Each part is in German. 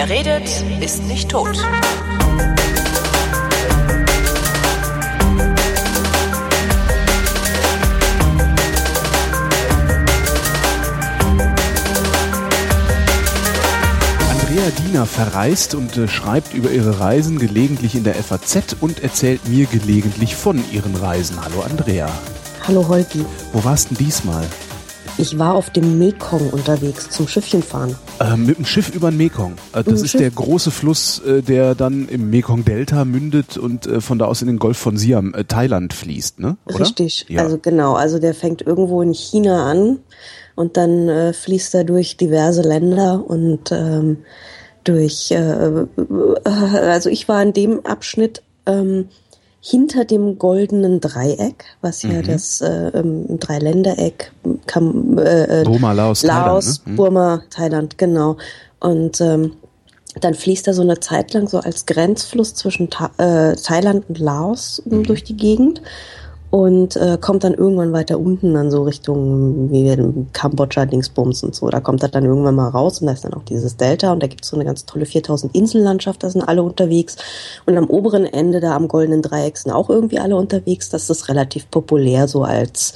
Wer redet, ist nicht tot. Andrea Diener verreist und schreibt über ihre Reisen gelegentlich in der FAZ und erzählt mir gelegentlich von ihren Reisen. Hallo Andrea. Hallo Holgi. Wo warst du denn diesmal? Ich war auf dem Mekong unterwegs zum Schiffchen fahren. Mit dem Schiff über den Mekong. Das ist der große Fluss, der dann im Mekong-Delta mündet und von da aus in den Golf von Siam, Thailand fließt, ne? Oder? Richtig, ja. Also genau. Also der fängt irgendwo in China an und dann fließt er durch diverse Länder und also ich war in dem Abschnitt hinter dem goldenen Dreieck, was ja das Dreiländereck, Burma, Laos, Thailand, ne? Burma, Thailand, genau. Und dann fließt er so eine Zeit lang so als Grenzfluss zwischen Thailand und Laos durch die Gegend und kommt dann irgendwann weiter unten dann so Richtung wie Kambodscha, Dingsbums und so. Da kommt er dann irgendwann mal raus und da ist dann auch dieses Delta und da gibt es so eine ganz tolle 4000 Insellandschaft, da sind alle unterwegs. Und am oberen Ende da am goldenen Dreieck sind auch irgendwie alle unterwegs. Das ist relativ populär so als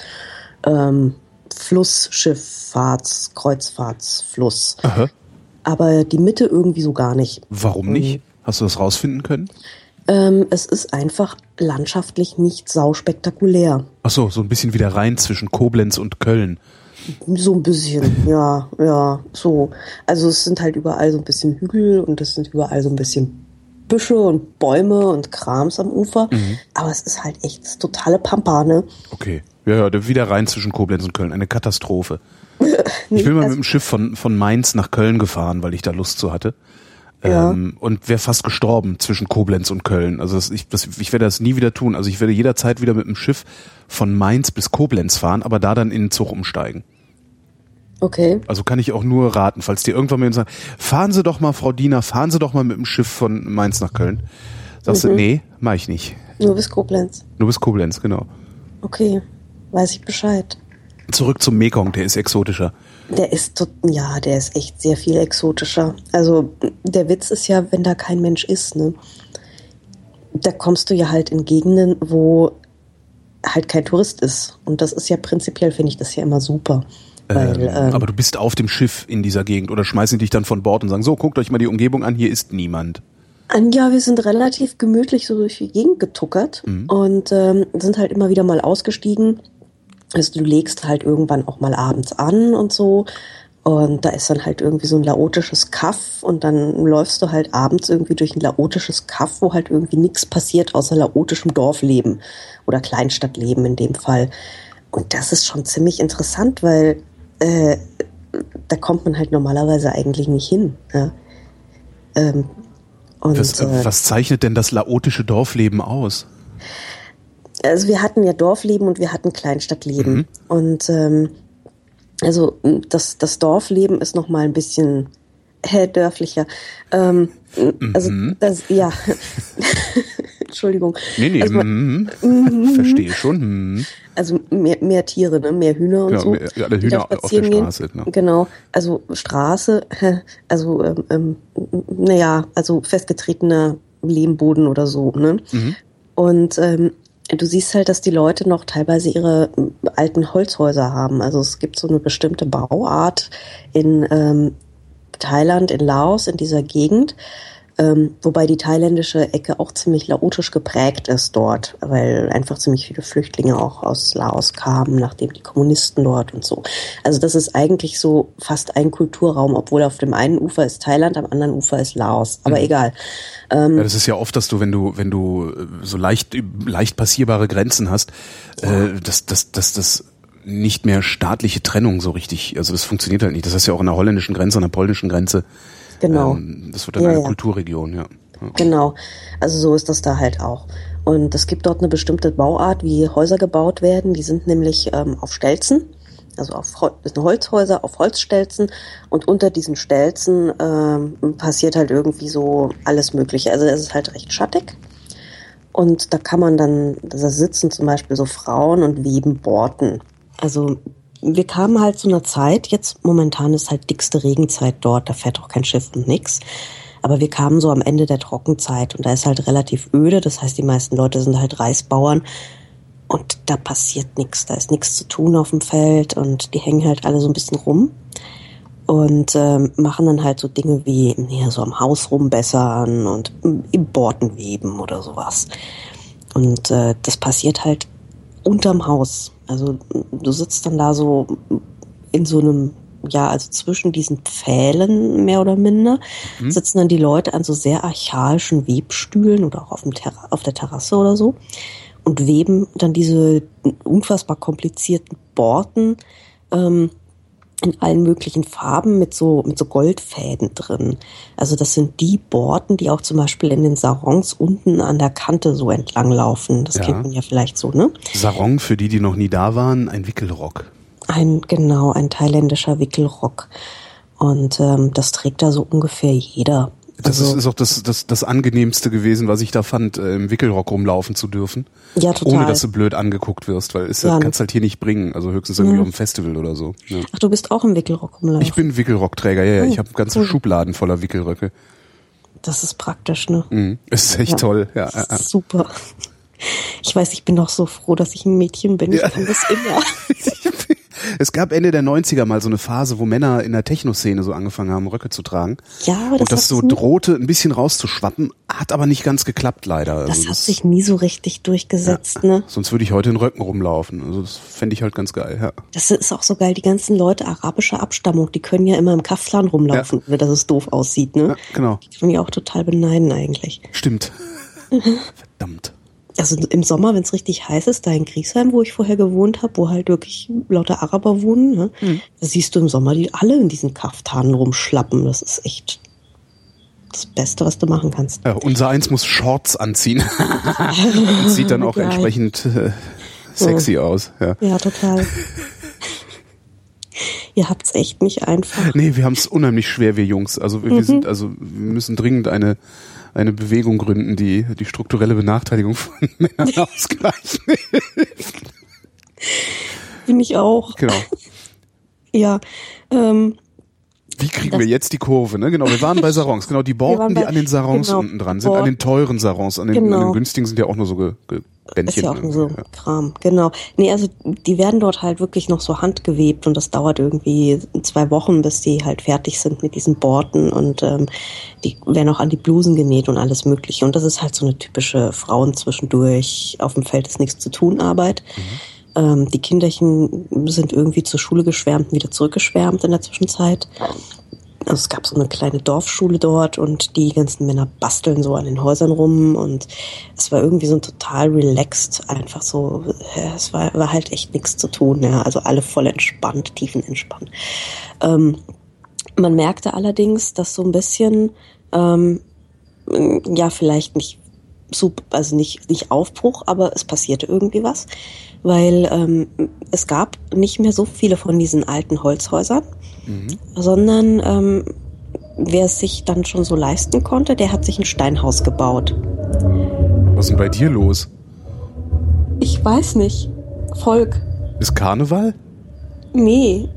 Kreuzfahrtsfluss. Aha. Aber die Mitte irgendwie so gar nicht. Warum nicht? Hast du das rausfinden können? Es ist einfach landschaftlich nicht sauspektakulär. Ach so, so ein bisschen wie der Rhein zwischen Koblenz und Köln. So ein bisschen, ja, so. Also es sind halt überall so ein bisschen Hügel und es sind überall so ein bisschen Büsche und Bäume und Krams am Ufer. Aber es ist halt echt das totale Pampa, ne? Okay, ja, wie der Rhein zwischen Koblenz und Köln. Eine Katastrophe. Ich bin mal mit dem Schiff von Mainz nach Köln gefahren, weil ich da Lust zu hatte. Ja. Und wäre fast gestorben zwischen Koblenz und Köln. Also ich werde das nie wieder tun. Also ich werde jederzeit wieder mit dem Schiff von Mainz bis Koblenz fahren, aber da dann in den Zug umsteigen. Okay. Also kann ich auch nur raten, falls die irgendwann mal sagen, fahren Sie doch mal, Frau Diener, fahren Sie doch mal mit dem Schiff von Mainz nach Köln. Sagst du, nee, mach ich nicht. Nur bis Koblenz. Nur bis Koblenz, genau. Okay, weiß ich Bescheid. Zurück zum Mekong, der ist exotischer. Der ist echt sehr viel exotischer. Also der Witz ist ja, wenn da kein Mensch ist, ne, da kommst du ja halt in Gegenden, wo halt kein Tourist ist. Und das ist ja prinzipiell, finde ich das ja immer super. Weil, aber du bist auf dem Schiff in dieser Gegend oder schmeißen dich dann von Bord und sagen, so, guckt euch mal die Umgebung an, hier ist niemand. Ja, wir sind relativ gemütlich so durch die Gegend getuckert und sind halt immer wieder mal ausgestiegen. Also du legst halt irgendwann auch mal abends an und so und da ist dann halt irgendwie so ein laotisches Kaff und dann läufst du halt abends irgendwie durch ein laotisches Kaff, wo halt irgendwie nichts passiert außer laotischem Dorfleben oder Kleinstadtleben in dem Fall. Und das ist schon ziemlich interessant, weil da kommt man halt normalerweise eigentlich nicht hin. Ja? Was zeichnet denn das laotische Dorfleben aus? Also wir hatten ja Dorfleben und wir hatten Kleinstadtleben. Und also das Dorfleben ist noch mal ein bisschen dörflicher. Also das, ja. Entschuldigung. Nee, also verstehe schon. Also mehr Tiere, ne? Mehr Hühner und ja, so. Ja, alle Hühner auf der Straße. Ne? Genau, also Straße, also also festgetretener Lehmboden oder so. Ne? Und du siehst halt, dass die Leute noch teilweise ihre alten Holzhäuser haben. Also es gibt so eine bestimmte Bauart in Thailand, in Laos, in dieser Gegend. Wobei die thailändische Ecke auch ziemlich laotisch geprägt ist dort, weil einfach ziemlich viele Flüchtlinge auch aus Laos kamen, nachdem die Kommunisten dort und so. Also das ist eigentlich so fast ein Kulturraum, obwohl auf dem einen Ufer ist Thailand, am anderen Ufer ist Laos. Aber egal. Ja, das ist ja oft, dass du, wenn du so leicht passierbare Grenzen hast, dass nicht mehr staatliche Trennung so richtig, also das funktioniert halt nicht. Das heißt ja auch an der holländischen Grenze, an der polnischen Grenze. Genau. Das wird dann eine Kulturregion, ja. Genau, also so ist das da halt auch. Und es gibt dort eine bestimmte Bauart, wie Häuser gebaut werden. Die sind nämlich auf Stelzen, also das sind Holzhäuser auf Holzstelzen. Und unter diesen Stelzen passiert halt irgendwie so alles Mögliche. Also es ist halt recht schattig. Und da kann man dann, da sitzen zum Beispiel so Frauen und weben Borten. Also wir kamen halt zu einer Zeit, jetzt momentan ist halt dickste Regenzeit dort, da fährt auch kein Schiff und nix. Aber wir kamen so am Ende der Trockenzeit und da ist halt relativ öde. Das heißt, die meisten Leute sind halt Reisbauern und da passiert nichts. Da ist nichts zu tun auf dem Feld und die hängen halt alle so ein bisschen rum und machen dann halt so Dinge wie so am Haus rumbessern und im Borten weben oder sowas. Und das passiert halt unterm Haus. Also du sitzt dann da so in so einem, also zwischen diesen Pfählen mehr oder minder, sitzen dann die Leute an so sehr archaischen Webstühlen oder auch auf der Terrasse oder so und weben dann diese unfassbar komplizierten Borten in allen möglichen Farben mit so Goldfäden drin. Also das sind die Borten, die auch zum Beispiel in den Sarongs unten an der Kante so entlang laufen. Das kennt man ja vielleicht so, ne? Sarong, für die noch nie da waren, ein Wickelrock. Ein thailändischer Wickelrock. Und das trägt da so ungefähr jeder. Das ist auch das Angenehmste gewesen, was ich da fand, im Wickelrock rumlaufen zu dürfen. Ja, total. Ohne, dass du blöd angeguckt wirst, weil kannst halt hier nicht bringen. Also höchstens irgendwie auf dem Festival oder so. Ja. Ach, du bist auch im Wickelrock rumlaufen? Ich bin Wickelrockträger, ja. Ich habe ganze Schubladen voller Wickelröcke. Das ist praktisch, ne? Ist echt toll, ja. Super. Ich weiß, ich bin doch so froh, dass ich ein Mädchen bin. Ja. Ich kann das immer. Es gab Ende der 90er mal so eine Phase, wo Männer in der Techno-Szene so angefangen haben, Röcke zu tragen. Ja, aber und das so drohte, ein bisschen rauszuschwappen, hat aber nicht ganz geklappt, leider. Das hat sich nie so richtig durchgesetzt, ne? Sonst würde ich heute in Röcken rumlaufen. Also das fände ich halt ganz geil, ja. Das ist auch so geil, die ganzen Leute arabischer Abstammung, die können ja immer im Kaftan rumlaufen, wenn das doof aussieht, ne? Ja, genau. Die kann ich auch total beneiden eigentlich. Stimmt. Verdammt. Also im Sommer, wenn es richtig heiß ist, da in Griesheim, wo ich vorher gewohnt habe, wo halt wirklich lauter Araber wohnen, ne, da siehst du im Sommer die alle in diesen Kaftanen rumschlappen. Das ist echt das Beste, was du machen kannst. Ja, unser Eins muss Shorts anziehen. Und sieht dann auch entsprechend sexy aus. Ja, total. Ihr habt's echt nicht einfach. Nee, wir haben es unheimlich schwer, wir Jungs. Also wir müssen dringend eine Bewegung gründen, die strukturelle Benachteiligung von Männern ausgleichen. Bin ich auch. Genau. Ja. Wie kriegen wir jetzt die Kurve? Ne? Genau, wir waren bei Sarongs. Genau, die Borten, die an den Sarongs unten dran sind, an den teuren Sarongs, an den günstigen sind ja auch nur so Bändchen. Ist ja auch nur so Kram, genau. Nee, also die werden dort halt wirklich noch so handgewebt und das dauert irgendwie 2 Wochen, bis die halt fertig sind mit diesen Borten und die werden auch an die Blusen genäht und alles mögliche. Und das ist halt so eine typische Frauen zwischendurch auf dem Feld ist nichts zu tun Arbeit. Die Kinderchen sind irgendwie zur Schule geschwärmt, wieder zurückgeschwärmt in der Zwischenzeit. Also es gab so eine kleine Dorfschule dort und die ganzen Männer basteln so an den Häusern rum und es war irgendwie so ein total relaxed, einfach so, es war halt echt nichts zu tun, ja, also alle voll entspannt, tiefenentspannt. Man merkte allerdings, dass so ein bisschen, vielleicht nicht nicht Aufbruch, aber es passierte irgendwie was, weil es gab nicht mehr so viele von diesen alten Holzhäusern, sondern wer es sich dann schon so leisten konnte, der hat sich ein Steinhaus gebaut. Was ist denn bei dir los? Ich weiß nicht. Volk. Ist Karneval? Nee.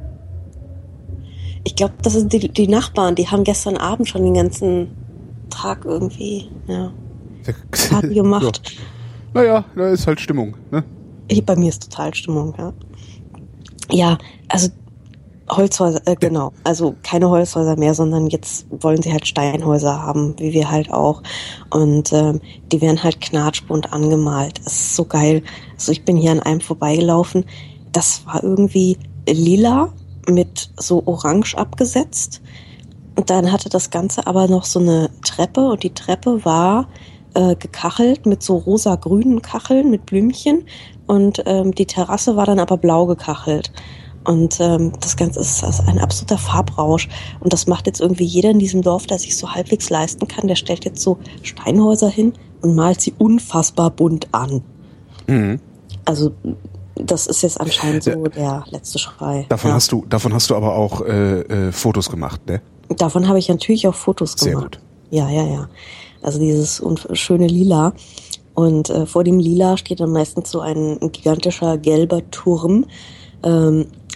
Ich glaube, das sind die Nachbarn, die haben gestern Abend schon den ganzen Tag irgendwie, Party gemacht. Ja. Naja, da ist halt Stimmung, ne? Bei mir ist total Stimmung, ja. Ja, also Holzhäuser, genau. Also keine Holzhäuser mehr, sondern jetzt wollen sie halt Steinhäuser haben, wie wir halt auch. Und die werden halt knatschbunt angemalt. Das ist so geil. Also ich bin hier an einem vorbeigelaufen. Das war irgendwie lila mit so orange abgesetzt. Und dann hatte das Ganze aber noch so eine Treppe und die Treppe war gekachelt mit so rosa-grünen Kacheln mit Blümchen und die Terrasse war dann aber blau gekachelt. Und das Ganze ist ein absoluter Farbrausch. Und das macht jetzt irgendwie jeder in diesem Dorf, der sich so halbwegs leisten kann. Der stellt jetzt so Steinhäuser hin und malt sie unfassbar bunt an. Mhm. Also das ist jetzt anscheinend so der letzte Schrei. Davon hast du aber auch Fotos gemacht, ne? Davon habe ich natürlich auch Fotos gemacht. Sehr gut. Ja. Also dieses schöne Lila. Und vor dem Lila steht dann meistens so ein gigantischer gelber Turm.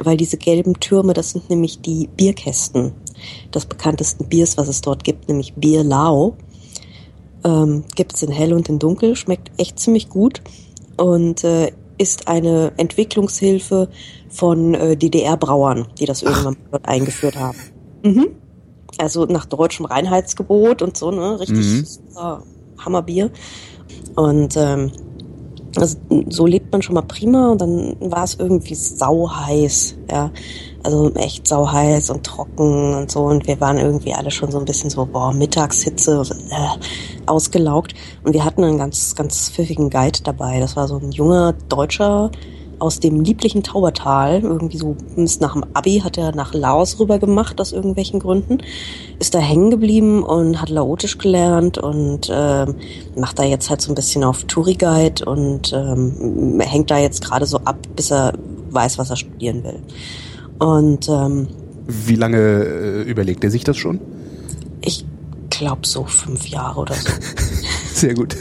weil diese gelben Türme, das sind nämlich die Bierkästen des bekanntesten Biers, was es dort gibt, nämlich Bier Lao. Gibt es in hell und in dunkel, schmeckt echt ziemlich gut und ist eine Entwicklungshilfe von DDR-Brauern, die das irgendwann dort eingeführt haben. Mhm. Also nach deutschem Reinheitsgebot und so, ne, richtig Hammerbier. Und also so lebt man schon mal prima und dann war es irgendwie sauheiß, ja. Also echt sauheiß und trocken und so und wir waren irgendwie alle schon so ein bisschen so, Mittagshitze, ausgelaugt und wir hatten einen ganz, ganz pfiffigen Guide dabei. Das war so ein junger Deutscher aus dem lieblichen Taubertal, irgendwie so nach dem Abi hat er nach Laos rüber gemacht, aus irgendwelchen Gründen, ist da hängen geblieben und hat Laotisch gelernt und macht da jetzt halt so ein bisschen auf Touri-Guide und hängt da jetzt gerade so ab, bis er weiß, was er studieren will. Und wie lange überlegt er sich das schon? Ich glaube so 5 Jahre oder so. Sehr gut.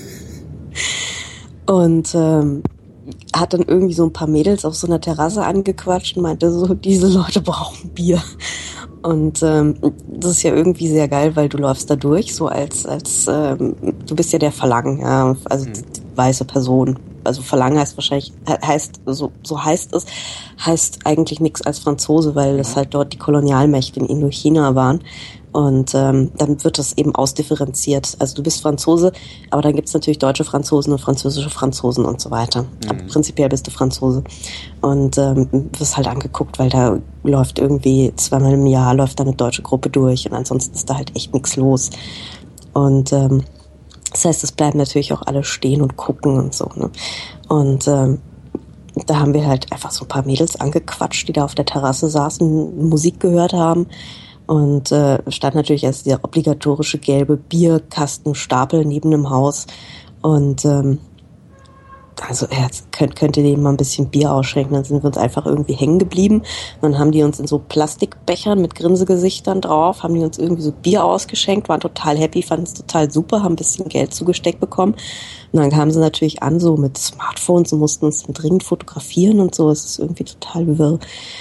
Und hat dann irgendwie so ein paar Mädels auf so einer Terrasse angequatscht und meinte so, diese Leute brauchen Bier. Und das ist ja irgendwie sehr geil, weil du läufst da durch, so als du bist ja der Verlangen, ja, also die weiße Person. Also Verlangen heißt wahrscheinlich, so heißt es, heißt eigentlich nichts als Franzose, weil es halt dort die Kolonialmächte in Indochina waren. Und dann wird das eben ausdifferenziert. Also du bist Franzose, aber dann gibt's natürlich deutsche Franzosen und französische Franzosen und so weiter. Aber prinzipiell bist du Franzose. Und wirst halt angeguckt, weil da läuft irgendwie 2-mal im Jahr läuft da eine deutsche Gruppe durch und ansonsten ist da halt echt nichts los. Und das heißt, es bleiben natürlich auch alle stehen und gucken und so. Ne? Und da haben wir halt einfach so ein paar Mädels angequatscht, die da auf der Terrasse saßen, Musik gehört haben. Und stand natürlich erst dieser obligatorische gelbe Bierkastenstapel neben dem Haus. Und also könnte denen mal ein bisschen Bier ausschenken. Dann sind wir uns einfach irgendwie hängen geblieben. Und dann haben die uns in so Plastikbechern mit Grinsegesichtern drauf, haben die uns irgendwie so Bier ausgeschenkt, waren total happy, fanden es total super, haben ein bisschen Geld zugesteckt bekommen. Und dann kamen sie natürlich an, so mit Smartphones und mussten uns dann dringend fotografieren und so. Es ist irgendwie total wirr.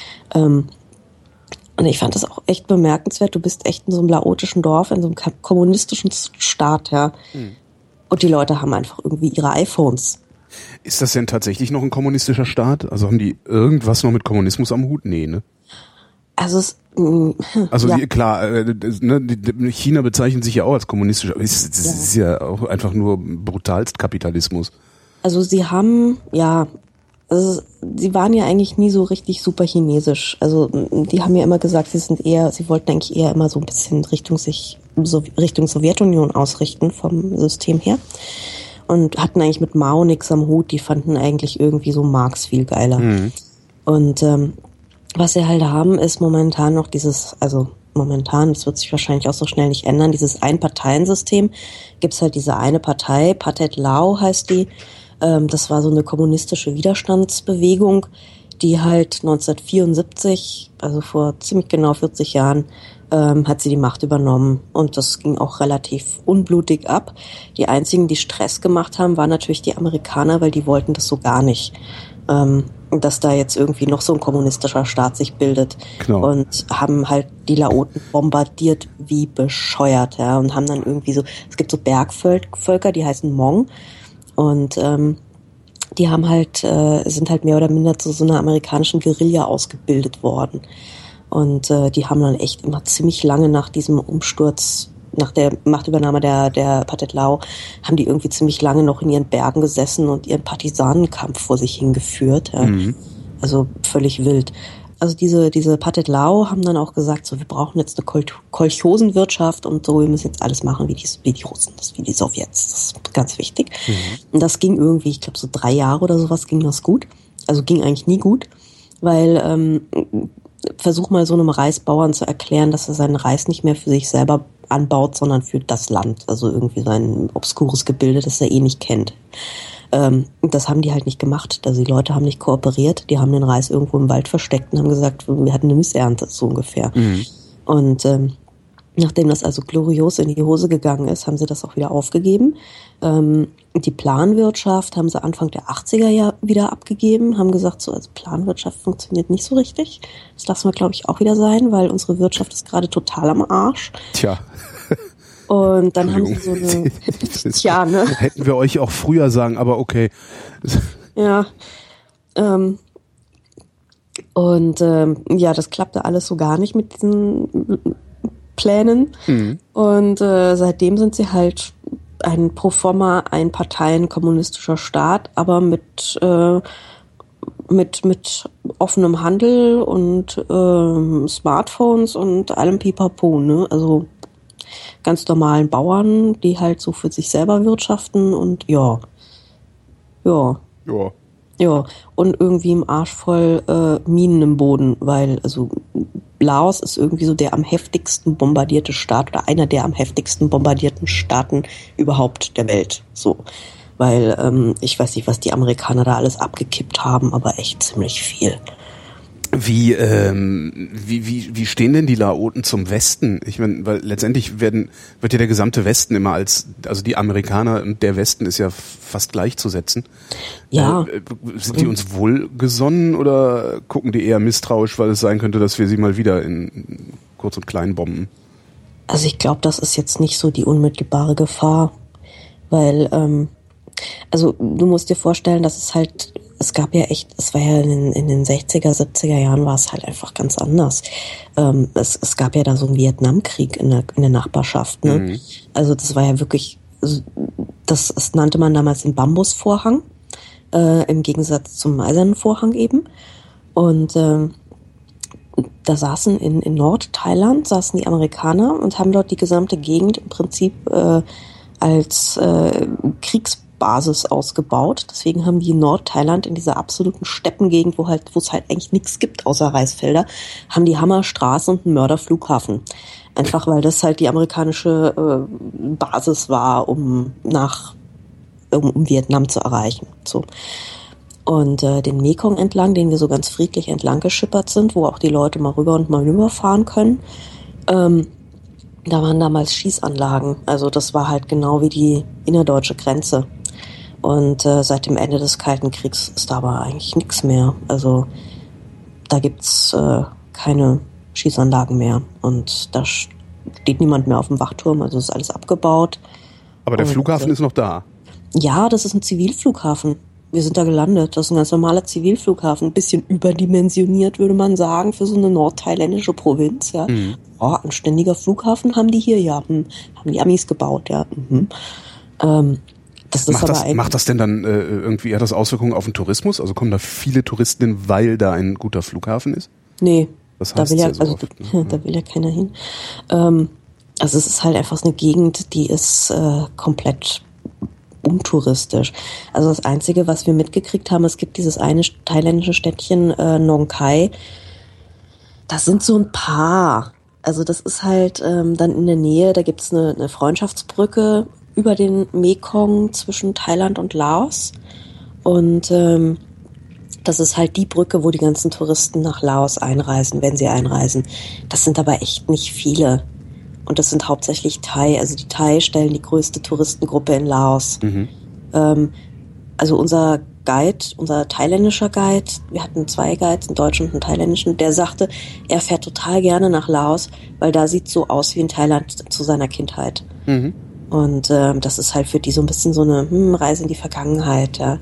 Und ich fand das auch echt bemerkenswert. Du bist echt in so einem laotischen Dorf, in so einem kommunistischen Staat, ja. Und die Leute haben einfach irgendwie ihre iPhones. Ist das denn tatsächlich noch ein kommunistischer Staat? Also haben die irgendwas noch mit Kommunismus am Hut? Nee, ne? Also ja. Klar, China bezeichnet sich ja auch als kommunistisch, aber es ist ja auch einfach nur brutalst Kapitalismus. Also sie haben, sie waren ja eigentlich nie so richtig super chinesisch. Also die haben ja immer gesagt, sie wollten eigentlich eher immer so ein bisschen Richtung Sowjetunion ausrichten vom System her. Und hatten eigentlich mit Mao nix am Hut, die fanden eigentlich irgendwie so Marx viel geiler. Und was sie halt haben, ist momentan noch das wird sich wahrscheinlich auch so schnell nicht ändern, dieses Einparteiensystem. Gibt's halt diese eine Partei, Pathet Lao heißt die, das war so eine kommunistische Widerstandsbewegung, die halt 1974, also vor ziemlich genau 40 Jahren, hat sie die Macht übernommen und das ging auch relativ unblutig ab. Die einzigen, die Stress gemacht haben, waren natürlich die Amerikaner, weil die wollten das so gar nicht, dass da jetzt irgendwie noch so ein kommunistischer Staat sich bildet. Genau. Und haben halt die Laoten bombardiert wie bescheuert, ja, und haben dann irgendwie so, es gibt so Bergvölker, die heißen Hmong und die haben halt, sind halt mehr oder minder zu so einer amerikanischen Guerilla ausgebildet worden. Und die haben dann echt immer ziemlich lange nach diesem Umsturz, nach der Machtübernahme der Pathet Lao, haben die irgendwie ziemlich lange noch in ihren Bergen gesessen und ihren Partisanenkampf vor sich hingeführt. Ja. Also völlig wild. Also diese Pathet Lao haben dann auch gesagt, so wir brauchen jetzt eine Kolchosenwirtschaft und so, wir müssen jetzt alles machen wie die Russen, wie die Sowjets. Das ist ganz wichtig. Und das ging irgendwie, ich glaube so 3 Jahre oder sowas ging das gut. Also ging eigentlich nie gut, weil versuch mal so einem Reisbauern zu erklären, dass er seinen Reis nicht mehr für sich selber anbaut, sondern für das Land. Also irgendwie so ein obskures Gebilde, das er nicht kennt. Das haben die halt nicht gemacht. Also die Leute haben nicht kooperiert. Die haben den Reis irgendwo im Wald versteckt und haben gesagt, wir hatten eine Missernte, so ungefähr. Und Nachdem das also glorios in die Hose gegangen ist, haben sie das auch wieder aufgegeben. Die Planwirtschaft haben sie Anfang der 80er Jahre wieder abgegeben, haben gesagt, so, also Planwirtschaft funktioniert nicht so richtig. Das lassen wir, glaube ich, auch wieder sein, weil unsere Wirtschaft ist gerade total am Arsch. Tja. Und dann haben sie so eine... Tja, ne? Hätten wir euch auch früher sagen, aber okay. Ja. Ja, das klappte alles so gar nicht mit diesen Plänen. Mhm. Und seitdem sind sie halt ein Proforma, ein Parteien-kommunistischer Staat, aber mit offenem Handel und Smartphones und allem Pipapo, ne? Also ganz normalen Bauern, die halt so für sich selber wirtschaften und ja. Ja, und irgendwie im Arsch voll Minen im Boden, weil also Laos ist irgendwie so der am heftigsten bombardierte Staat oder einer der am heftigsten bombardierten Staaten überhaupt der Welt. So, weil ich weiß nicht, was die Amerikaner da alles abgekippt haben, aber echt ziemlich viel. Wie stehen denn die Laoten zum Westen? Ich meine, weil letztendlich wird ja der gesamte Westen immer also die Amerikaner und der Westen ist ja fast gleichzusetzen. Ja. Sind die uns wohlgesonnen oder gucken die eher misstrauisch, weil es sein könnte, dass wir sie mal wieder in Kurz- und Kleinbomben? Also ich glaube, das ist jetzt nicht so die unmittelbare Gefahr, weil also du musst dir vorstellen, dass es war ja in den 60er, 70er Jahren war es halt einfach ganz anders. Es gab ja da so einen Vietnamkrieg in der Nachbarschaft, ne? Mhm. Also das war ja wirklich, das nannte man damals den Bambusvorhang, im Gegensatz zum eisernen Vorhang eben. Und da saßen in Nordthailand die Amerikaner und haben dort die gesamte Gegend im Prinzip als Kriegsbasis ausgebaut. Deswegen haben die in Nordthailand in dieser absoluten Steppengegend, wo es halt eigentlich nichts gibt außer Reisfelder, haben die Hammerstraße und einen Mörderflughafen. Einfach weil das halt die amerikanische Basis war, um Vietnam zu erreichen. So. Und den Mekong entlang, den wir so ganz friedlich entlang geschippert sind, wo auch die Leute mal rüber und mal rüber fahren können, da waren damals Schießanlagen. Also das war halt genau wie die innerdeutsche Grenze. Und seit dem Ende des Kalten Kriegs ist da aber eigentlich nichts mehr. Also da gibt's keine Schießanlagen mehr. Und da steht niemand mehr auf dem Wachturm. Also ist alles abgebaut. Aber der Flughafen ist noch da? Ja, das ist ein Zivilflughafen. Wir sind da gelandet. Das ist ein ganz normaler Zivilflughafen. Ein bisschen überdimensioniert, würde man sagen, für so eine nordthailändische Provinz. Ja. Mhm. Oh, ein ständiger Flughafen haben die hier, ja. Haben die Amis gebaut, ja. Mhm. Macht das denn dann irgendwie eher das Auswirkungen auf den Tourismus? Also kommen da viele Touristen hin, weil da ein guter Flughafen ist? Nee, das heißt da will ja keiner hin. Also es ist halt einfach so eine Gegend, die ist komplett untouristisch. Also das Einzige, was wir mitgekriegt haben, es gibt dieses eine thailändische Städtchen Nong Khai. Das sind so ein paar. Also das ist halt dann in der Nähe, da gibt's eine Freundschaftsbrücke über den Mekong zwischen Thailand und Laos. Und das ist halt die Brücke, wo die ganzen Touristen nach Laos einreisen, wenn sie einreisen. Das sind aber echt nicht viele. Und das sind hauptsächlich Thai. Also die Thai stellen die größte Touristengruppe in Laos. Mhm. Also unser thailändischer Guide, wir hatten 2 Guides, einen deutschen und einen thailändischen, der sagte, er fährt total gerne nach Laos, weil da sieht so aus wie in Thailand zu seiner Kindheit. Mhm. Und das ist halt für die so ein bisschen so eine Reise in die Vergangenheit. Ja.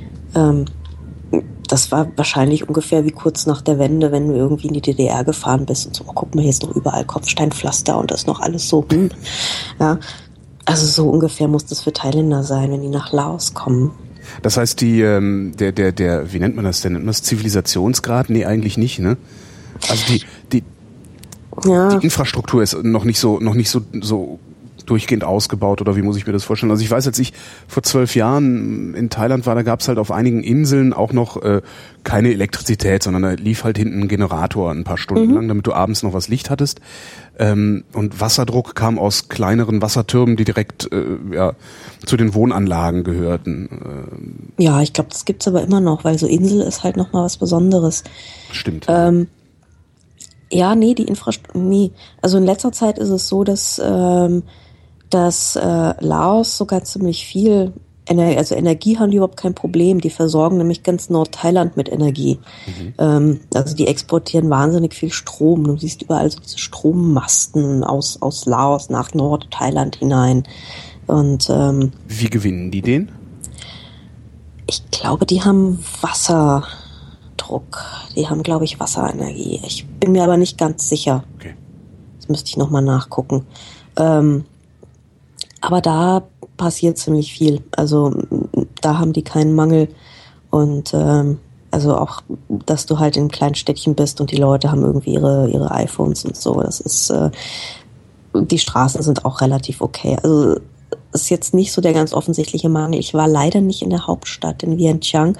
Das war wahrscheinlich ungefähr wie kurz nach der Wende, wenn du irgendwie in die DDR gefahren bist und so, guck mal, hier ist noch überall Kopfsteinpflaster und das ist noch alles so. Ja. Also so ungefähr muss das für Thailänder sein, wenn die nach Laos kommen. Das heißt, der, wie nennt man das denn? Nennt man das Zivilisationsgrad? Nee, eigentlich nicht, ne? Also die Infrastruktur ist noch nicht so durchgehend ausgebaut, oder wie muss ich mir das vorstellen? Also ich weiß, als ich vor 12 Jahren in Thailand war, da gab es halt auf einigen Inseln auch noch keine Elektrizität, sondern da lief halt hinten ein Generator ein paar Stunden lang, damit du abends noch was Licht hattest. Und Wasserdruck kam aus kleineren Wassertürmen, die direkt zu den Wohnanlagen gehörten. Ja, ich glaube, das gibt's aber immer noch, weil so Insel ist halt noch mal was Besonderes. Stimmt. Ja, nee, die Infrastruktur, nee. Also in letzter Zeit ist es so, dass Laos sogar ziemlich viel also Energie haben die überhaupt kein Problem. Die versorgen nämlich ganz Nordthailand mit Energie. Also die exportieren wahnsinnig viel Strom. Du siehst überall so diese Strommasten aus Laos nach Nordthailand hinein. Und wie gewinnen die den? Ich glaube, die haben Wasserdruck. Die haben, glaube ich, Wasserenergie. Ich bin mir aber nicht ganz sicher. Okay. Das müsste ich nochmal nachgucken. Aber da passiert ziemlich viel. Also da haben die keinen Mangel. Und also auch, dass du halt in kleinen Städtchen bist und die Leute haben irgendwie ihre iPhones und so. Das ist, die Straßen sind auch relativ okay. Also ist jetzt nicht so der ganz offensichtliche Mangel. Ich war leider nicht in der Hauptstadt, in Vientiane.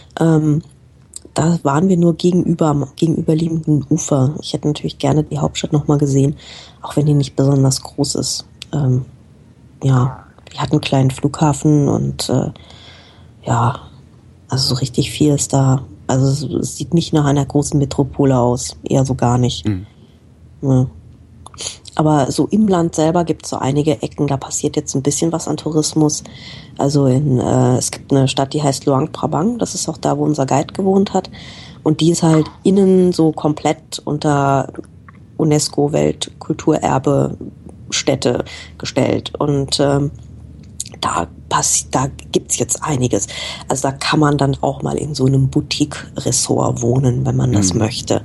Da waren wir nur am gegenüberliegenden Ufer. Ich hätte natürlich gerne die Hauptstadt nochmal gesehen, auch wenn die nicht besonders groß ist. Ja, die hat einen kleinen Flughafen und ja, also so richtig viel ist da. Also es sieht nicht nach einer großen Metropole aus, eher so gar nicht. Ja. Aber so im Land selber gibt es so einige Ecken, da passiert jetzt ein bisschen was an Tourismus. Also es gibt eine Stadt, die heißt Luang Prabang, das ist auch da, wo unser Guide gewohnt hat. Und die ist halt innen so komplett unter UNESCO-Weltkulturerbe Städte gestellt. Und da gibt's jetzt einiges. Also da kann man dann auch mal in so einem Boutique-Ressort wohnen, wenn man das möchte.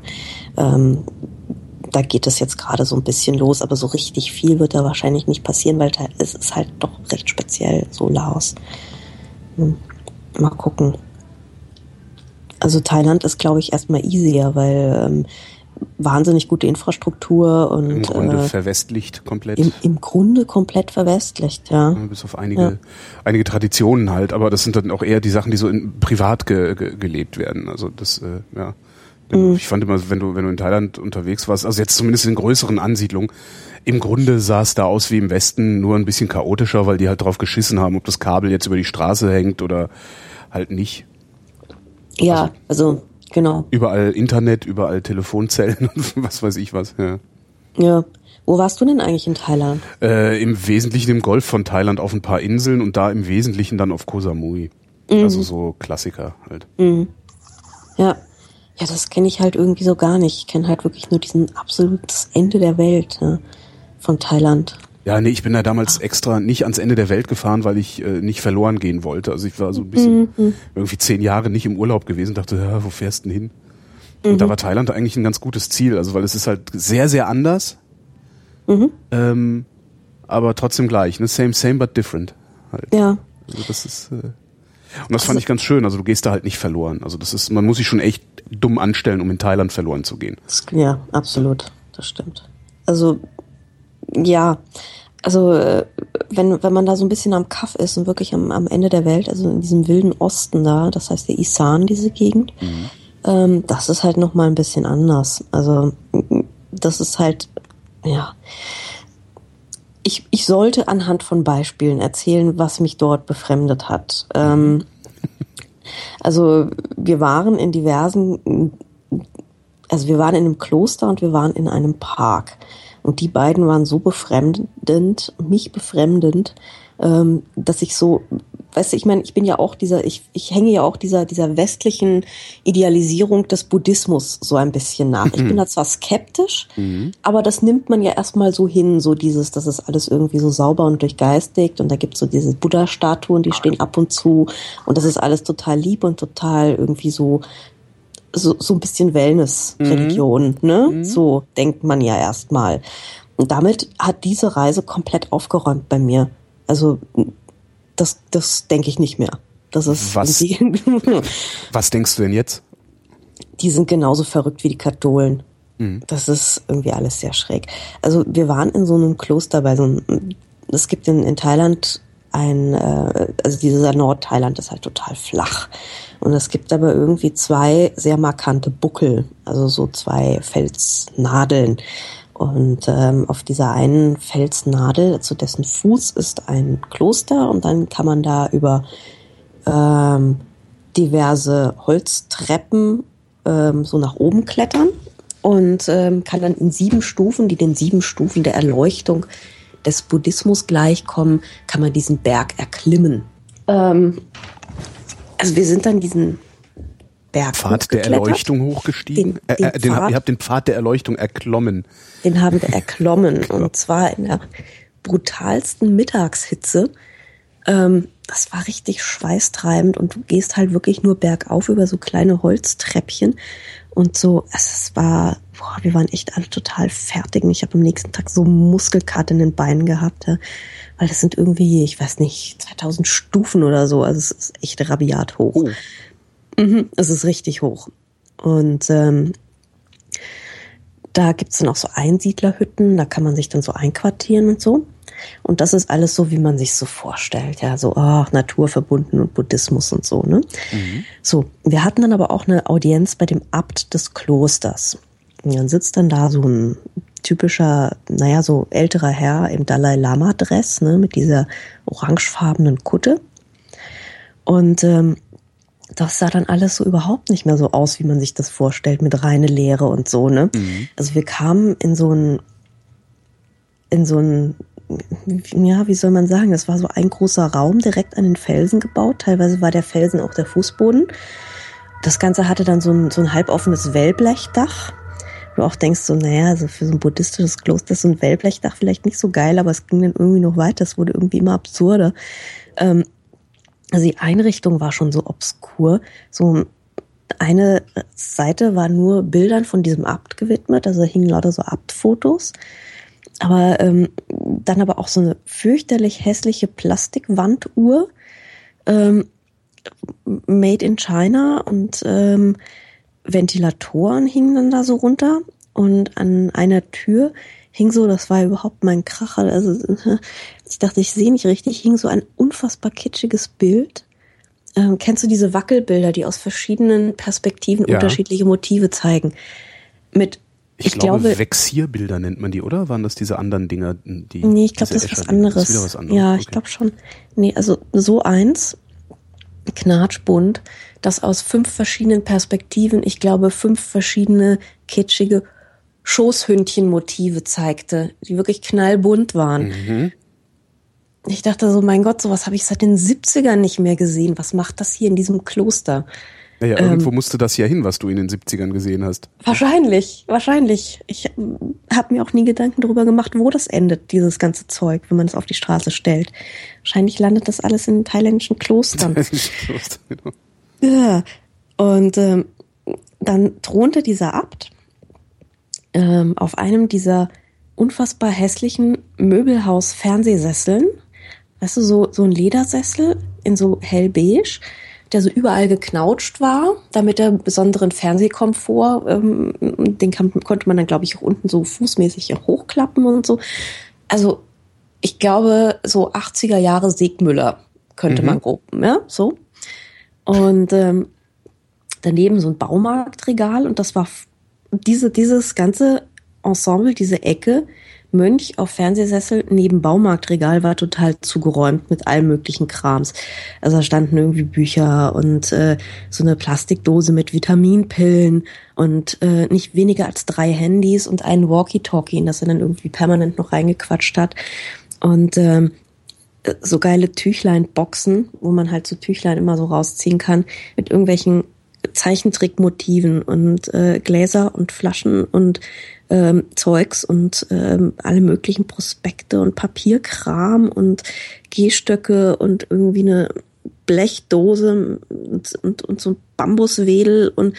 Da geht es jetzt gerade so ein bisschen los, aber so richtig viel wird da wahrscheinlich nicht passieren, weil es ist halt doch recht speziell, so Laos. Mal gucken. Also Thailand ist, glaube ich, erstmal easier, weil wahnsinnig gute Infrastruktur und im Grunde verwestlicht komplett. Im Grunde komplett verwestlicht, ja. Bis auf einige Traditionen halt, aber das sind dann auch eher die Sachen, die so privat gelebt werden. Also das, ja. Ich fand immer, wenn du in Thailand unterwegs warst, also jetzt zumindest in größeren Ansiedlungen, im Grunde sah es da aus wie im Westen, nur ein bisschen chaotischer, weil die halt drauf geschissen haben, ob das Kabel jetzt über die Straße hängt oder halt nicht. Ja, also genau. Überall Internet, überall Telefonzellen und was weiß ich was. Ja. Ja. Wo warst du denn eigentlich in Thailand? Im Wesentlichen im Golf von Thailand auf ein paar Inseln und da im Wesentlichen dann auf Koh Samui. Also so Klassiker halt. Ja. Ja, das kenne ich halt irgendwie so gar nicht. Ich kenne halt wirklich nur diesen absolutes Ende der Welt von Thailand. Ja, nee, ich bin da damals extra nicht ans Ende der Welt gefahren, weil ich nicht verloren gehen wollte. Also ich war so ein bisschen irgendwie 10 Jahre nicht im Urlaub gewesen, dachte, ja, wo fährst du denn hin? Und da war Thailand eigentlich ein ganz gutes Ziel, also weil es ist halt sehr, sehr anders, aber trotzdem gleich, ne? Same but different halt. Ja. Also das ist und das fand ich ganz schön, also du gehst da halt nicht verloren. Also das ist, man muss sich schon echt dumm anstellen, um in Thailand verloren zu gehen. Ja, absolut, das stimmt. Also ja, also wenn man da so ein bisschen am Kaff ist und wirklich am Ende der Welt, also in diesem wilden Osten da, das heißt der Isan, diese Gegend, das ist halt nochmal ein bisschen anders. Also das ist halt, ja, ich sollte anhand von Beispielen erzählen, was mich dort befremdet hat. Also wir waren in wir waren in einem Kloster und wir waren in einem Park. Und die beiden waren so mich befremdend, dass ich so, weißt du, ich meine, ich bin ja auch ich hänge ja auch dieser westlichen Idealisierung des Buddhismus so ein bisschen nach. Ich bin da zwar skeptisch, aber das nimmt man ja erstmal so hin, so das ist alles irgendwie so sauber und durchgeistigt und da gibt's so diese Buddha-Statuen, die stehen ab und zu und das ist alles total lieb und total irgendwie so ein bisschen Wellness-Religion, ne? So denkt man ja erstmal. Und damit hat diese Reise komplett aufgeräumt bei mir. Also das denke ich nicht mehr. Das ist was denkst du denn jetzt? Die sind genauso verrückt wie die Katholen. Das ist irgendwie alles sehr schräg. Also wir waren in so einem Kloster es gibt in Thailand also dieser Nordthailand ist halt total flach. Und es gibt aber irgendwie 2 sehr markante Buckel, also so 2 Felsnadeln. Und auf dieser einen Felsnadel, zu dessen Fuß ist ein Kloster und dann kann man da über diverse Holztreppen so nach oben klettern. und kann dann in 7 Stufen, die den 7 Stufen der Erleuchtung des Buddhismus gleichkommen, kann man diesen Berg erklimmen. Also wir sind dann diesen Berg Pfad der Erleuchtung hochgestiegen? Ihr habt den Pfad der Erleuchtung erklommen. Den haben wir erklommen und zwar in der brutalsten Mittagshitze. Das war richtig schweißtreibend und du gehst halt wirklich nur bergauf über so kleine Holztreppchen und so. Wir waren echt alle total fertig und ich habe am nächsten Tag so Muskelkater in den Beinen gehabt, ja, weil das sind irgendwie, ich weiß nicht, 2000 Stufen oder so. Also es ist echt rabiat hoch. Oh. Es ist richtig hoch. Und da gibt's dann auch so Einsiedlerhütten, da kann man sich dann so einquartieren und so. Und das ist alles so, wie man sich so vorstellt. Ja, so naturverbunden und Buddhismus und so, ne? So, wir hatten dann aber auch eine Audienz bei dem Abt des Klosters. Und dann sitzt dann da so ein typischer, so älterer Herr im Dalai-Lama-Dress, ne, mit dieser orangefarbenen Kutte. Und das sah dann alles so überhaupt nicht mehr so aus, wie man sich das vorstellt, mit reine Leere und so, ne? Also wir kamen in so ein, wie soll man sagen, das war so ein großer Raum direkt an den Felsen gebaut. Teilweise war der Felsen auch der Fußboden. Das Ganze hatte dann so ein halboffenes Wellblechdach. Du auch denkst so, also für so ein buddhistisches Kloster ist so ein Wellblechdach vielleicht nicht so geil, aber es ging dann irgendwie noch weiter. Es wurde irgendwie immer absurder. Also die Einrichtung war schon so obskur. So eine Seite war nur Bildern von diesem Abt gewidmet, also da hingen lauter so Abtfotos. Aber dann aber auch so eine fürchterlich hässliche Plastikwanduhr, made in China, und Ventilatoren hingen dann da so runter und an einer Tür hing so, das war überhaupt mein Kracher, also ich dachte, ich sehe nicht richtig, hing so ein unfassbar kitschiges Bild. Kennst du diese Wackelbilder, die aus verschiedenen Perspektiven unterschiedliche Motive zeigen? Ich glaube, Vexierbilder nennt man die, oder? Waren das diese anderen Dinger? Nee, ich glaube, das ist was anderes. Das ist wieder was anderes. Ja, okay. Ich glaube schon. Nee, also so eins, knatschbunt, das aus 5 verschiedenen Perspektiven, ich glaube 5 verschiedene kitschige Schoßhündchen-Motive zeigte, die wirklich knallbunt waren. Ich dachte so, mein Gott, sowas habe ich seit den 70ern nicht mehr gesehen. Was macht das hier in diesem Kloster? Naja, irgendwo musste das ja hin, was du in den 70ern gesehen hast. Wahrscheinlich. Ich habe mir auch nie Gedanken darüber gemacht, wo das endet, dieses ganze Zeug, wenn man es auf die Straße stellt. Wahrscheinlich landet das alles in thailändischen Klostern. Genau. Ja. Und dann thronte dieser Abt auf einem dieser unfassbar hässlichen Möbelhaus-Fernsehsesseln. Weißt du, so ein Ledersessel in so hellbeige, der so überall geknautscht war, damit er besonderen Fernsehkomfort, den konnte man dann, glaube ich, auch unten so fußmäßig hochklappen und so. Also ich glaube, so 80er Jahre Segmüller könnte man grob, ja, so. Und daneben so ein Baumarktregal, und das war dieses ganze Ensemble, diese Ecke, Mönch auf Fernsehsessel neben Baumarktregal, war total zugeräumt mit allem möglichen Krams. Also da standen irgendwie Bücher und so eine Plastikdose mit Vitaminpillen und nicht weniger als 3 Handys und ein Walkie-Talkie, in das er dann irgendwie permanent noch reingequatscht hat. Und so geile Tüchlein-Boxen, wo man halt so Tüchlein immer so rausziehen kann, mit irgendwelchen Zeichentrickmotiven und Gläser und Flaschen und Zeugs und alle möglichen Prospekte und Papierkram und Gehstöcke und irgendwie eine Blechdose und so ein Bambuswedel und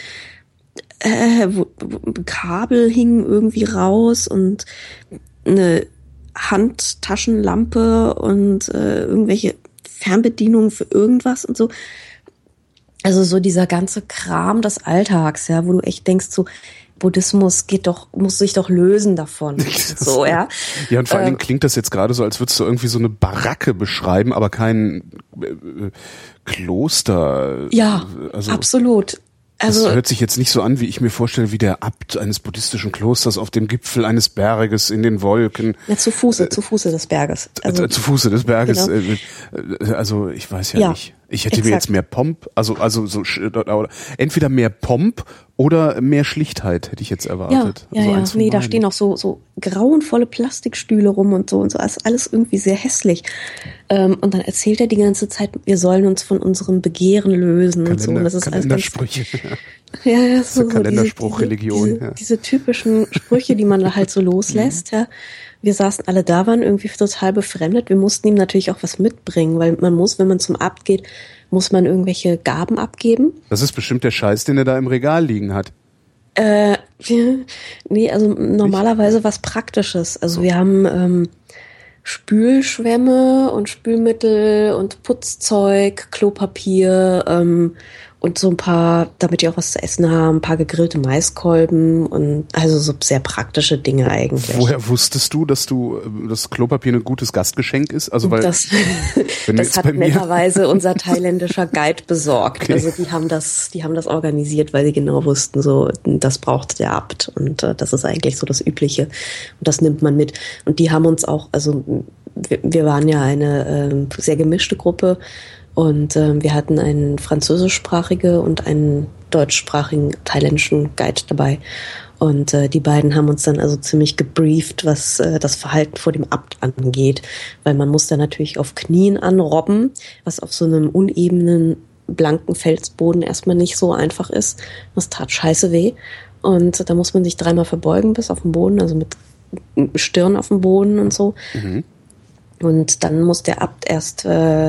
Kabel hingen irgendwie raus und eine Handtaschenlampe und irgendwelche Fernbedienungen für irgendwas und so. Also so dieser ganze Kram des Alltags, ja, wo du echt denkst, so Buddhismus muss sich doch lösen davon. So, ja. Ja, und vor allen Dingen klingt das jetzt gerade so, als würdest du irgendwie so eine Baracke beschreiben, aber kein Kloster. Ja, also, absolut. Also, das hört sich jetzt nicht so an, wie ich mir vorstelle, wie der Abt eines buddhistischen Klosters auf dem Gipfel eines Berges in den Wolken. Ja, zu Fuße des Berges. Also, zu Fuße des Berges. Genau. Also ich weiß ja nicht. Ich hätte mir jetzt mehr Pomp, also so entweder mehr Pomp oder mehr Schlichtheit hätte ich jetzt erwartet. Ja, also nee, da stehen auch so grauenvolle Plastikstühle rum und so. Das ist alles irgendwie sehr hässlich. Und dann erzählt er die ganze Zeit, wir sollen uns von unserem Begehren lösen und so. Und das ist Kalendersprüche. Ja, so Kalenderspruch-Religion. Diese typischen Sprüche, die man da halt so loslässt, ja. Wir saßen alle da, waren irgendwie total befremdet. Wir mussten ihm natürlich auch was mitbringen, weil man muss, wenn man zum Abt geht, muss man irgendwelche Gaben abgeben. Das ist bestimmt der Scheiß, den er da im Regal liegen hat. Nee, also normalerweise was Praktisches. Also wir haben Spülschwämme und Spülmittel und Putzzeug, Klopapier und so ein paar, damit die auch was zu essen haben, ein paar gegrillte Maiskolben und also so sehr praktische Dinge eigentlich. Woher wusstest du, dass das Klopapier ein gutes Gastgeschenk ist? Also weil das hat netterweise unser thailändischer Guide besorgt. Okay. Also die haben das organisiert, weil sie genau wussten, so das braucht der Abt und das ist eigentlich so das Übliche und das nimmt man mit. Und die haben uns auch, also wir waren ja eine sehr gemischte Gruppe. Und wir hatten einen französischsprachigen und einen deutschsprachigen thailändischen Guide dabei. Und die beiden haben uns dann also ziemlich gebrieft, was das Verhalten vor dem Abt angeht. Weil man muss da natürlich auf Knien anrobben, was auf so einem unebenen, blanken Felsboden erstmal nicht so einfach ist. Das tat scheiße weh. Und da muss man sich 3-mal verbeugen bis auf den Boden, also mit Stirn auf dem Boden und so. Mhm. Und dann muss der Abt erst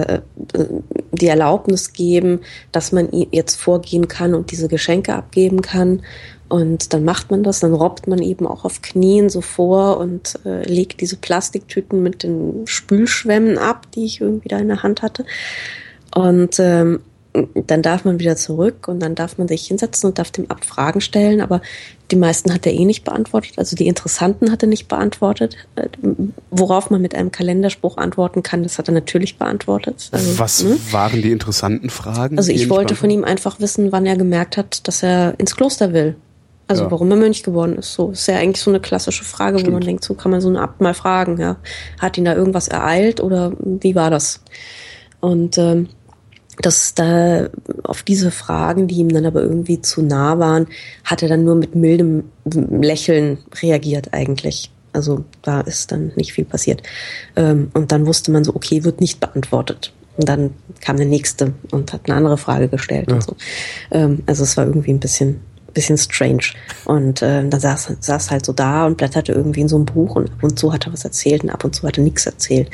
die Erlaubnis geben, dass man jetzt vorgehen kann und diese Geschenke abgeben kann. Und dann macht man das, dann robbt man eben auch auf Knien so vor und legt diese Plastiktüten mit den Spülschwämmen ab, die ich irgendwie da in der Hand hatte. Und dann darf man wieder zurück und dann darf man sich hinsetzen und darf dem Abt Fragen stellen, aber die meisten hat er nicht beantwortet, also die interessanten hat er nicht beantwortet. Worauf man mit einem Kalenderspruch antworten kann, das hat er natürlich beantwortet. Also, was waren die interessanten Fragen? Also ich wollte von ihm einfach wissen, wann er gemerkt hat, dass er ins Kloster will. Also warum er Mönch geworden ist. So ist ja eigentlich so eine klassische Frage, wo man denkt, so kann man so einen Abt mal fragen. Ja, hat ihn da irgendwas ereilt oder wie war das? Und dass da auf diese Fragen, die ihm dann aber irgendwie zu nah waren, hat er dann nur mit mildem Lächeln reagiert eigentlich. Also da ist dann nicht viel passiert. Und dann wusste man so, okay, wird nicht beantwortet. Und dann kam der Nächste und hat eine andere Frage gestellt und so. Also es war irgendwie ein bisschen strange. Und dann saß halt so da und blätterte irgendwie in so einem Buch und ab und zu hat er was erzählt und ab und zu hat er nichts erzählt.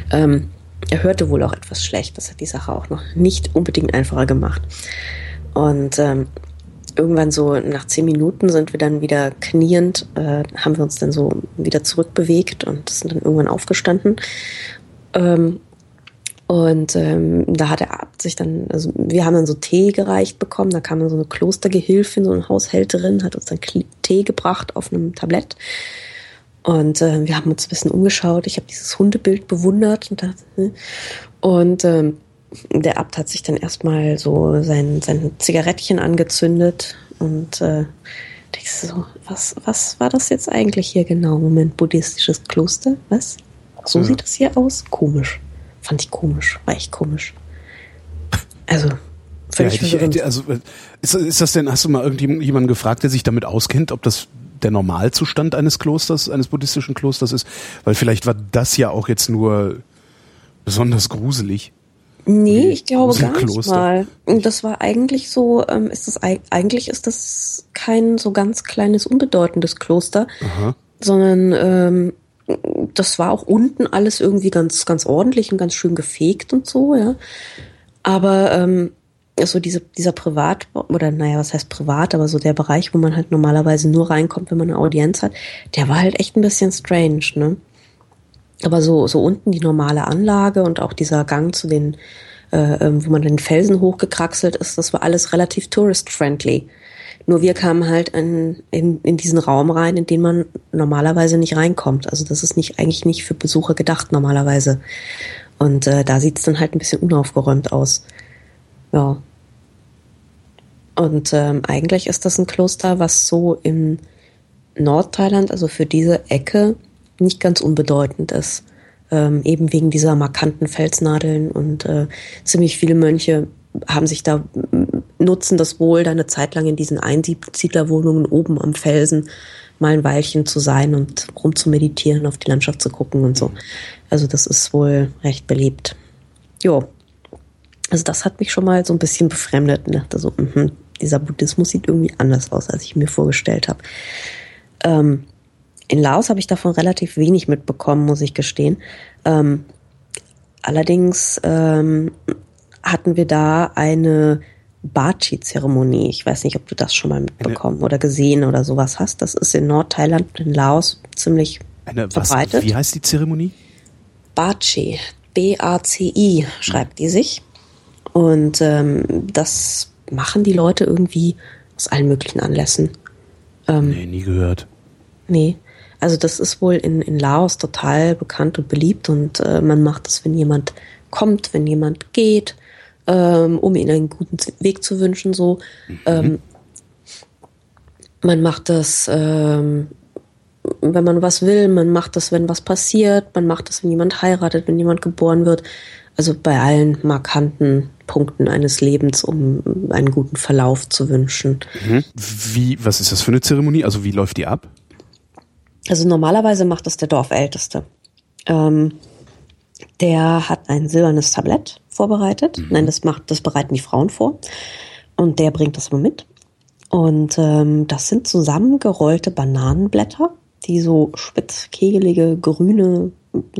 Er hörte wohl auch etwas schlecht. Das hat die Sache auch noch nicht unbedingt einfacher gemacht. Und irgendwann so nach 10 Minuten sind wir dann wieder kniend, haben wir uns dann so wieder zurückbewegt und sind dann irgendwann aufgestanden. Da hat der Abt sich dann, also wir haben dann so Tee gereicht bekommen, da kam dann so eine Klostergehilfin, so eine Haushälterin, hat uns dann Tee gebracht auf einem Tablett. Und wir haben uns ein bisschen umgeschaut. Ich habe dieses Hundebild bewundert und der Abt hat sich dann erstmal so sein Zigarettchen angezündet und denkst so, was war das jetzt eigentlich hier genau? Moment, buddhistisches Kloster? Was? So sieht das hier aus? Komisch. Fand ich komisch. War echt komisch. Also völlig verwirrend. Also ist das denn, hast du mal irgendjemanden gefragt, der sich damit auskennt, ob das der Normalzustand eines Klosters, eines buddhistischen Klosters ist? Weil vielleicht war das ja auch jetzt nur besonders gruselig. Nee, ich glaube gar nicht mal. Und das war eigentlich so, eigentlich ist das kein so ganz kleines, unbedeutendes Kloster, sondern das war auch unten alles irgendwie ganz, ganz ordentlich und ganz schön gefegt und so, ja. Aber so dieser Privat, oder naja, was heißt privat, aber so der Bereich, wo man halt normalerweise nur reinkommt, wenn man eine Audienz hat, der war halt echt ein bisschen strange, ne? Aber so unten die normale Anlage und auch dieser Gang zu den, wo man den Felsen hochgekraxelt ist, das war alles relativ tourist-friendly. Nur wir kamen halt in diesen Raum rein, in den man normalerweise nicht reinkommt. Also das ist eigentlich nicht für Besucher gedacht normalerweise. Und da sieht es dann halt ein bisschen unaufgeräumt aus. Ja. Und eigentlich ist das ein Kloster, was so in Nordthailand, also für diese Ecke, nicht ganz unbedeutend ist. eben wegen dieser markanten Felsnadeln und ziemlich viele Mönche nutzen das wohl, da eine Zeit lang in diesen Einsiedlerwohnungen oben am Felsen mal ein Weilchen zu sein und rum zu meditieren, auf die Landschaft zu gucken und so. Also das ist wohl recht beliebt. Jo. Also das hat mich schon mal so ein bisschen befremdet und dachte so, dieser Buddhismus sieht irgendwie anders aus, als ich mir vorgestellt habe. In Laos habe ich davon relativ wenig mitbekommen, muss ich gestehen. Allerdings hatten wir da eine Bachi-Zeremonie. Ich weiß nicht, ob du das schon mal mitbekommen oder gesehen oder sowas hast. Das ist in Nordthailand und in Laos ziemlich verbreitet. Wie heißt die Zeremonie? Bachi. B-A-C-I schreibt die sich. Und das machen die Leute irgendwie aus allen möglichen Anlässen. Nee, nie gehört. Nee. Also das ist wohl in Laos total bekannt und beliebt und man macht das, wenn jemand kommt, wenn jemand geht, um ihnen einen guten Weg zu wünschen, so. Man macht das, wenn man was will, man macht das, wenn was passiert, man macht das, wenn jemand heiratet, wenn jemand geboren wird. Also bei allen markanten Punkten eines Lebens, um einen guten Verlauf zu wünschen. Was ist das für eine Zeremonie? Also wie läuft die ab? Also normalerweise macht das der Dorfälteste. Der hat ein silbernes Tablett vorbereitet. Nein, das bereiten die Frauen vor. Und der bringt das immer mit. Und das sind zusammengerollte Bananenblätter, die so spitzkegelige, grüne,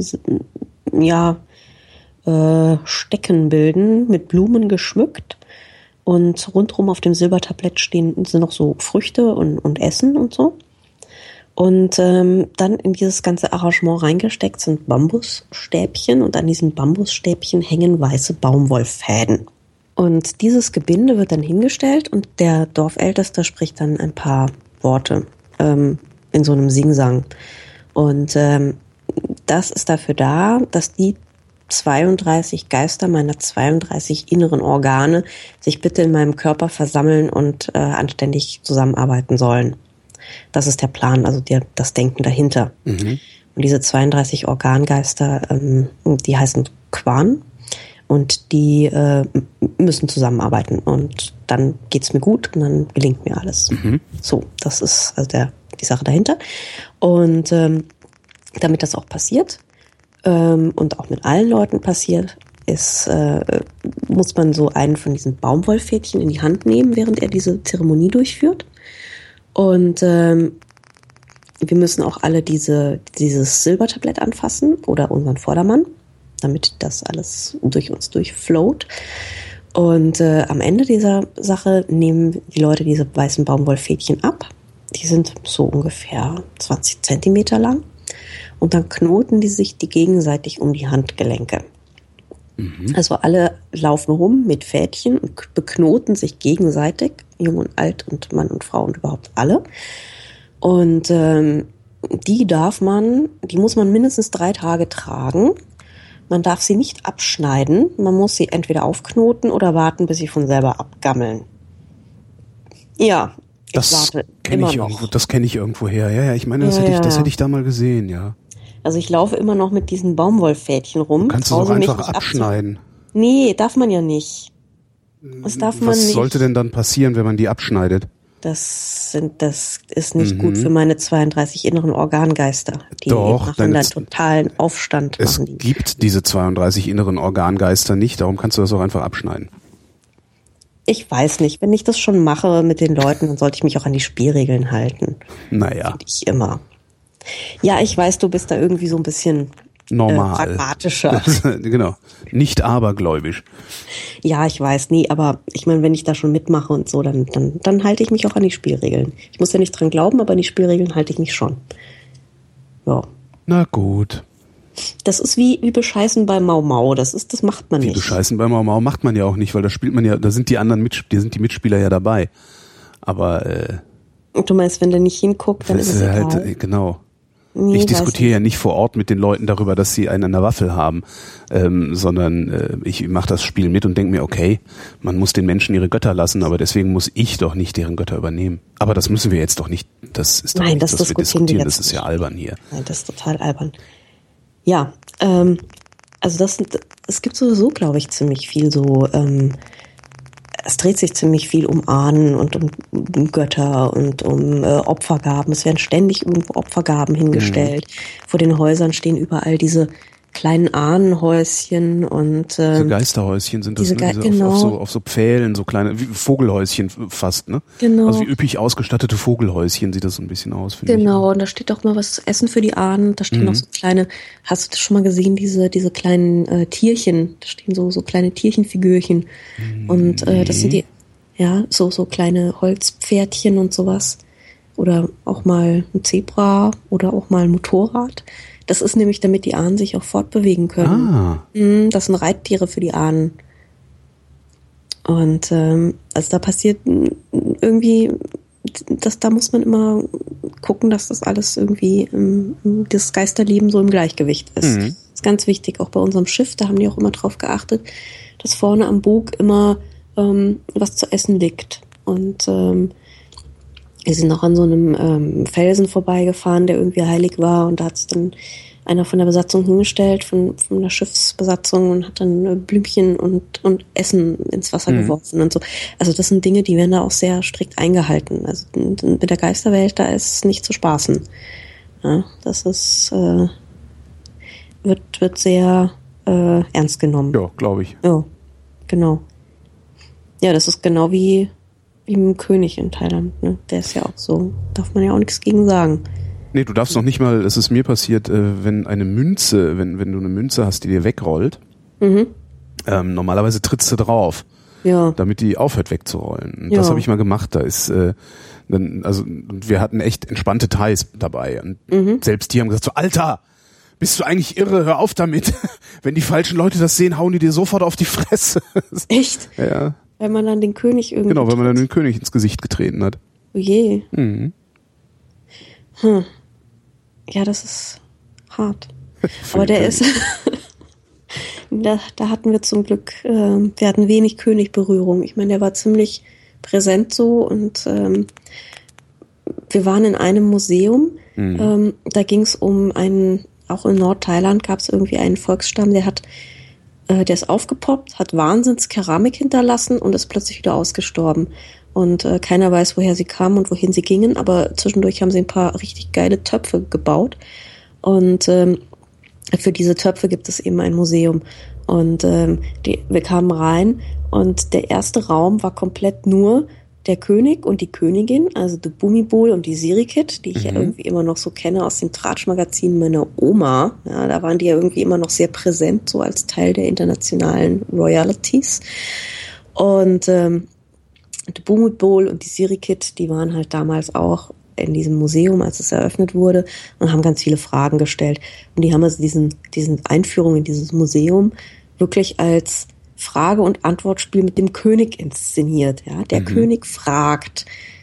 Stecken bilden, mit Blumen geschmückt. Und rundherum auf dem Silbertablett sind noch so Früchte und Essen und so. Und dann in dieses ganze Arrangement reingesteckt sind Bambusstäbchen und an diesen Bambusstäbchen hängen weiße Baumwollfäden. Und dieses Gebinde wird dann hingestellt und der Dorfälteste spricht dann ein paar Worte in so einem Singsang. Und das ist dafür da, dass die 32 Geister meiner 32 inneren Organe sich bitte in meinem Körper versammeln und anständig zusammenarbeiten sollen. Das ist der Plan, also das Denken dahinter. Und diese 32 Organgeister, die heißen Quan und die müssen zusammenarbeiten und dann geht's mir gut und dann gelingt mir alles. So, das ist also die Sache dahinter. Und damit das auch passiert und auch mit allen Leuten passiert, muss man so einen von diesen Baumwollfädchen in die Hand nehmen, während er diese Zeremonie durchführt. Und wir müssen auch alle dieses Silbertablett anfassen oder unseren Vordermann, damit das alles durch uns durchflowt. Und am Ende dieser Sache nehmen die Leute diese weißen Baumwollfädchen ab. Die sind so ungefähr 20 Zentimeter lang. Und dann knoten die sich die gegenseitig um die Handgelenke. Also alle laufen rum mit Fädchen und beknoten sich gegenseitig, jung und alt und Mann und Frau und überhaupt alle. Und die muss man mindestens 3 Tage tragen. Man darf sie nicht abschneiden. Man muss sie entweder aufknoten oder warten, bis sie von selber abgammeln. Ja, ich warte immer noch. Das kenne ich irgendwo her. Ja, ich meine, das hätte ich da mal gesehen, ja. Also ich laufe immer noch mit diesen Baumwollfädchen rum. Kannst du doch einfach abschneiden? Nee, darf man ja nicht. Was sollte denn dann passieren, wenn man die abschneidet? Das ist nicht gut für meine 32 inneren Organgeister. Die machen dann totalen Aufstand. Es gibt diese 32 inneren Organgeister nicht, darum kannst du das auch einfach abschneiden. Ich weiß nicht, wenn ich das schon mache mit den Leuten, dann sollte ich mich auch an die Spielregeln halten. Naja. Finde ich immer. Ja, ich weiß, du bist da irgendwie so ein bisschen pragmatischer. Genau, nicht abergläubisch. Ja, ich weiß, aber ich meine, wenn ich da schon mitmache und so, dann halte ich mich auch an die Spielregeln. Ich muss ja nicht dran glauben, aber an die Spielregeln halte ich mich schon. Ja. Na gut. Das ist wie bescheißen bei Mau Mau. Das macht man nicht. Wie bescheißen bei Mau Mau macht man ja auch nicht, weil da spielt man ja, da sind die anderen die Mitspieler ja dabei. Aber du meinst, wenn der nicht hinguckt, dann ist es egal. Halt, genau. Nee, ich diskutiere ja nicht vor Ort mit den Leuten darüber, dass sie einen an der Waffel haben, sondern ich mache das Spiel mit und denke mir, okay, man muss den Menschen ihre Götter lassen, aber deswegen muss ich doch nicht deren Götter übernehmen. Aber das müssen wir jetzt doch nicht, das ist doch Nein, nicht, das was wir diskutieren, das ist ja albern hier. Nein, das ist total albern. Ja, Also es gibt sowieso, glaube ich, ziemlich viel so, es dreht sich ziemlich viel um Ahnen und um Götter und um Opfergaben. Es werden ständig irgendwo Opfergaben hingestellt. Vor den Häusern stehen überall diese kleinen Ahnenhäuschen und diese Geisterhäuschen sind das, ne? Genau. auf so Pfählen, so kleine wie Vogelhäuschen fast, ne? Genau. Also wie üppig ausgestattete Vogelhäuschen sieht das so ein bisschen aus, finde ich. Genau, und da steht auch mal was zu essen für die Ahnen. Da stehen noch so kleine, hast du das schon mal gesehen, diese kleinen Tierchen? Da stehen so kleine Tierchenfigürchen. Und das sind so kleine Holzpferdchen und sowas. Oder auch mal ein Zebra oder auch mal ein Motorrad. Das ist nämlich, damit die Ahnen sich auch fortbewegen können. Das sind Reittiere für die Ahnen. Und also da passiert irgendwie, da muss man immer gucken, dass das alles irgendwie, das Geisterleben so im Gleichgewicht ist. Das ist ganz wichtig, auch bei unserem Schiff, da haben die auch immer drauf geachtet, dass vorne am Bug immer was zu essen liegt. Und wir sind noch an so einem Felsen vorbeigefahren, der irgendwie heilig war, und da hat es dann einer von der Besatzung hingestellt, von der Schiffsbesatzung, und hat dann Blümchen und Essen ins Wasser geworfen und so. Also das sind Dinge, die werden da auch sehr strikt eingehalten. Also mit der Geisterwelt, da ist nicht zu spaßen. Ja, das ist wird sehr ernst genommen. Ja, glaube ich. Ja, genau. Ja, das ist genau wie mit dem König in Thailand, ne? Der ist ja auch so, darf man ja auch nichts gegen sagen. Nee, du darfst noch nicht mal, es ist mir passiert, wenn eine Münze, wenn du eine Münze hast, die dir wegrollt, normalerweise trittst du drauf, damit die aufhört wegzurollen. Das habe ich mal gemacht, da ist, wir hatten echt entspannte Thais dabei, und selbst die haben gesagt so, Alter, bist du eigentlich irre, hör auf damit. Wenn die falschen Leute das sehen, hauen die dir sofort auf die Fresse. Echt? Ja. Wenn man dann den König irgendwie... Genau, wenn man dann den König ins Gesicht getreten hat. Oh je. Ja, das ist hart. Aber der ist... da hatten wir zum Glück... wir hatten wenig Königberührung. Ich meine, der war ziemlich präsent so, und wir waren in einem Museum. Da ging es um einen... Auch in Nordthailand gab es irgendwie einen Volksstamm, der ist aufgepoppt, hat Wahnsinnskeramik hinterlassen und ist plötzlich wieder ausgestorben. Und keiner weiß, woher sie kamen und wohin sie gingen, aber zwischendurch haben sie ein paar richtig geile Töpfe gebaut. Und für diese Töpfe gibt es eben ein Museum. Und wir kamen rein, und der erste Raum war komplett nur der König und die Königin, also die Bhumibol und die Sirikit, die ich ja irgendwie immer noch so kenne aus dem Tratsch-Magazin meiner Oma. Ja, da waren die ja irgendwie immer noch sehr präsent, so als Teil der internationalen Royalties. Und die Bhumibol und die Sirikit, die waren halt damals auch in diesem Museum, als es eröffnet wurde, und haben ganz viele Fragen gestellt. Und die haben also diesen Einführung in dieses Museum wirklich als Frage- und Antwortspiel mit dem König inszeniert. Ja? Der König fragt,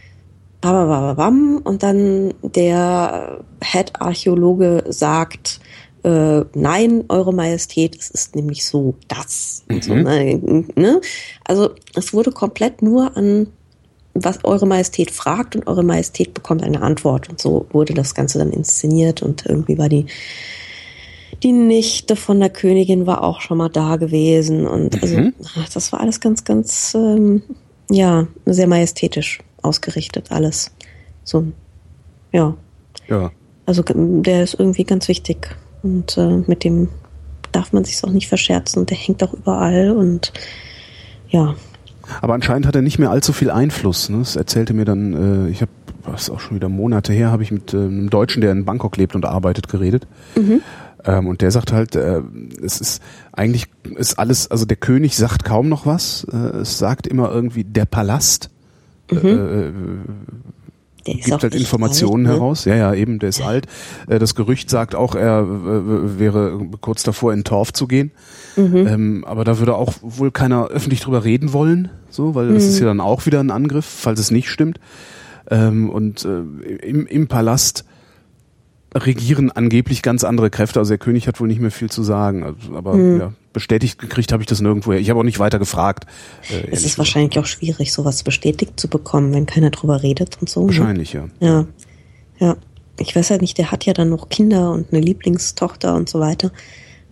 und dann der Head-Archäologe sagt, nein, Eure Majestät, es ist nämlich so das. Und so, ne? Also es wurde komplett nur an, was Eure Majestät fragt, und Eure Majestät bekommt eine Antwort. Und so wurde das Ganze dann inszeniert, und irgendwie war die Nichte von der Königin war auch schon mal da gewesen, und also das war alles ganz, ganz sehr majestätisch ausgerichtet, alles. So, ja. Also der ist irgendwie ganz wichtig, und mit dem darf man sich auch nicht verscherzen, und der hängt auch überall, und ja. Aber anscheinend hat er nicht mehr allzu viel Einfluss, ne? Das erzählte mir dann, was ist auch schon wieder Monate her, habe ich mit einem Deutschen, der in Bangkok lebt und arbeitet, geredet. Und der sagt halt, es ist eigentlich, ist alles, also der König sagt kaum noch was, es sagt immer irgendwie der Palast, der gibt halt Informationen alt, ne? heraus, eben, der ist alt. Das Gerücht sagt auch, er wäre kurz davor, in Torf zu gehen, aber da würde auch wohl keiner öffentlich drüber reden wollen, so, weil das ist ja dann auch wieder ein Angriff, falls es nicht stimmt. Und im Palast regieren angeblich ganz andere Kräfte. Also der König hat wohl nicht mehr viel zu sagen. Also, aber bestätigt gekriegt habe ich das nirgendwo her. Ich habe auch nicht weiter gefragt. Es ist wahrscheinlich auch schwierig, sowas bestätigt zu bekommen, wenn keiner drüber redet und so. Wahrscheinlich, ne? Ja. Ich weiß halt nicht, der hat ja dann noch Kinder und eine Lieblingstochter und so weiter.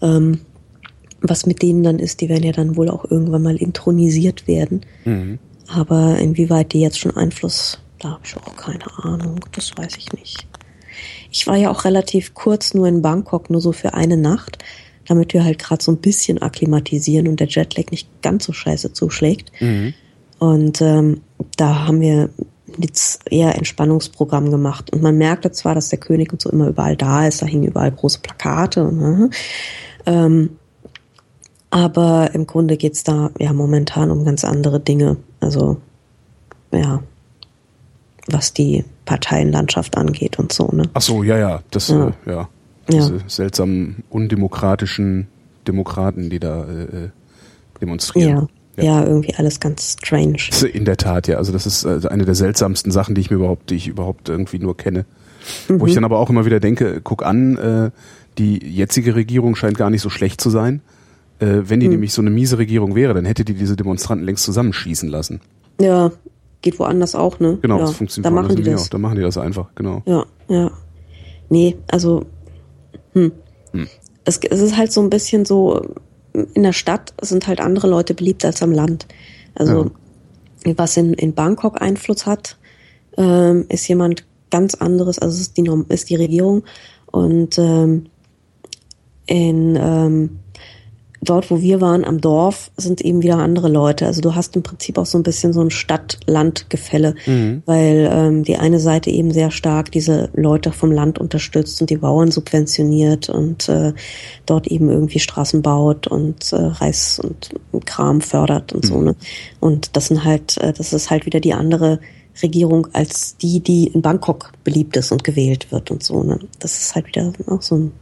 Was mit denen dann ist, die werden ja dann wohl auch irgendwann mal intronisiert werden. Mhm. Aber inwieweit die jetzt schon Einfluss, da habe ich auch keine Ahnung, das weiß ich nicht. Ich war ja auch relativ kurz nur in Bangkok, nur so für eine Nacht, damit wir halt gerade so ein bisschen akklimatisieren und der Jetlag nicht ganz so scheiße zuschlägt. Mhm. Und da haben wir jetzt eher Entspannungsprogramm gemacht. Und man merkte zwar, dass der König und so immer überall da ist, da hingen überall große Plakate. Aber im Grunde geht's da ja momentan um ganz andere Dinge. Also, ja, was die Parteienlandschaft angeht und so, ne? Ach so, ja. Das, ja. Diese seltsamen, undemokratischen Demokraten, die da demonstrieren. Ja, irgendwie alles ganz strange. In der Tat, ja. Also das ist eine der seltsamsten Sachen, die ich überhaupt irgendwie nur kenne. Mhm. Wo ich dann aber auch immer wieder denke, guck an, die jetzige Regierung scheint gar nicht so schlecht zu sein. Wenn die nämlich so eine miese Regierung wäre, dann hätte die diese Demonstranten längst zusammenschießen lassen. Ja, geht woanders auch, ne? Genau, ja, das funktioniert woanders in mir auch. Da machen die das einfach, genau. Ja. Nee, also Es ist halt so ein bisschen so, in der Stadt sind halt andere Leute beliebt als am Land. Also was in Bangkok Einfluss hat, ist jemand ganz anderes, also es ist die Regierung. Und dort, wo wir waren, am Dorf, sind eben wieder andere Leute. Also du hast im Prinzip auch so ein bisschen so ein Stadt-Land-Gefälle, weil die eine Seite eben sehr stark diese Leute vom Land unterstützt und die Bauern subventioniert und dort eben irgendwie Straßen baut und Reis und Kram fördert und so, ne? Und das ist halt wieder die andere Regierung als die in Bangkok beliebt ist und gewählt wird und so, ne? Das ist halt wieder auch so ein,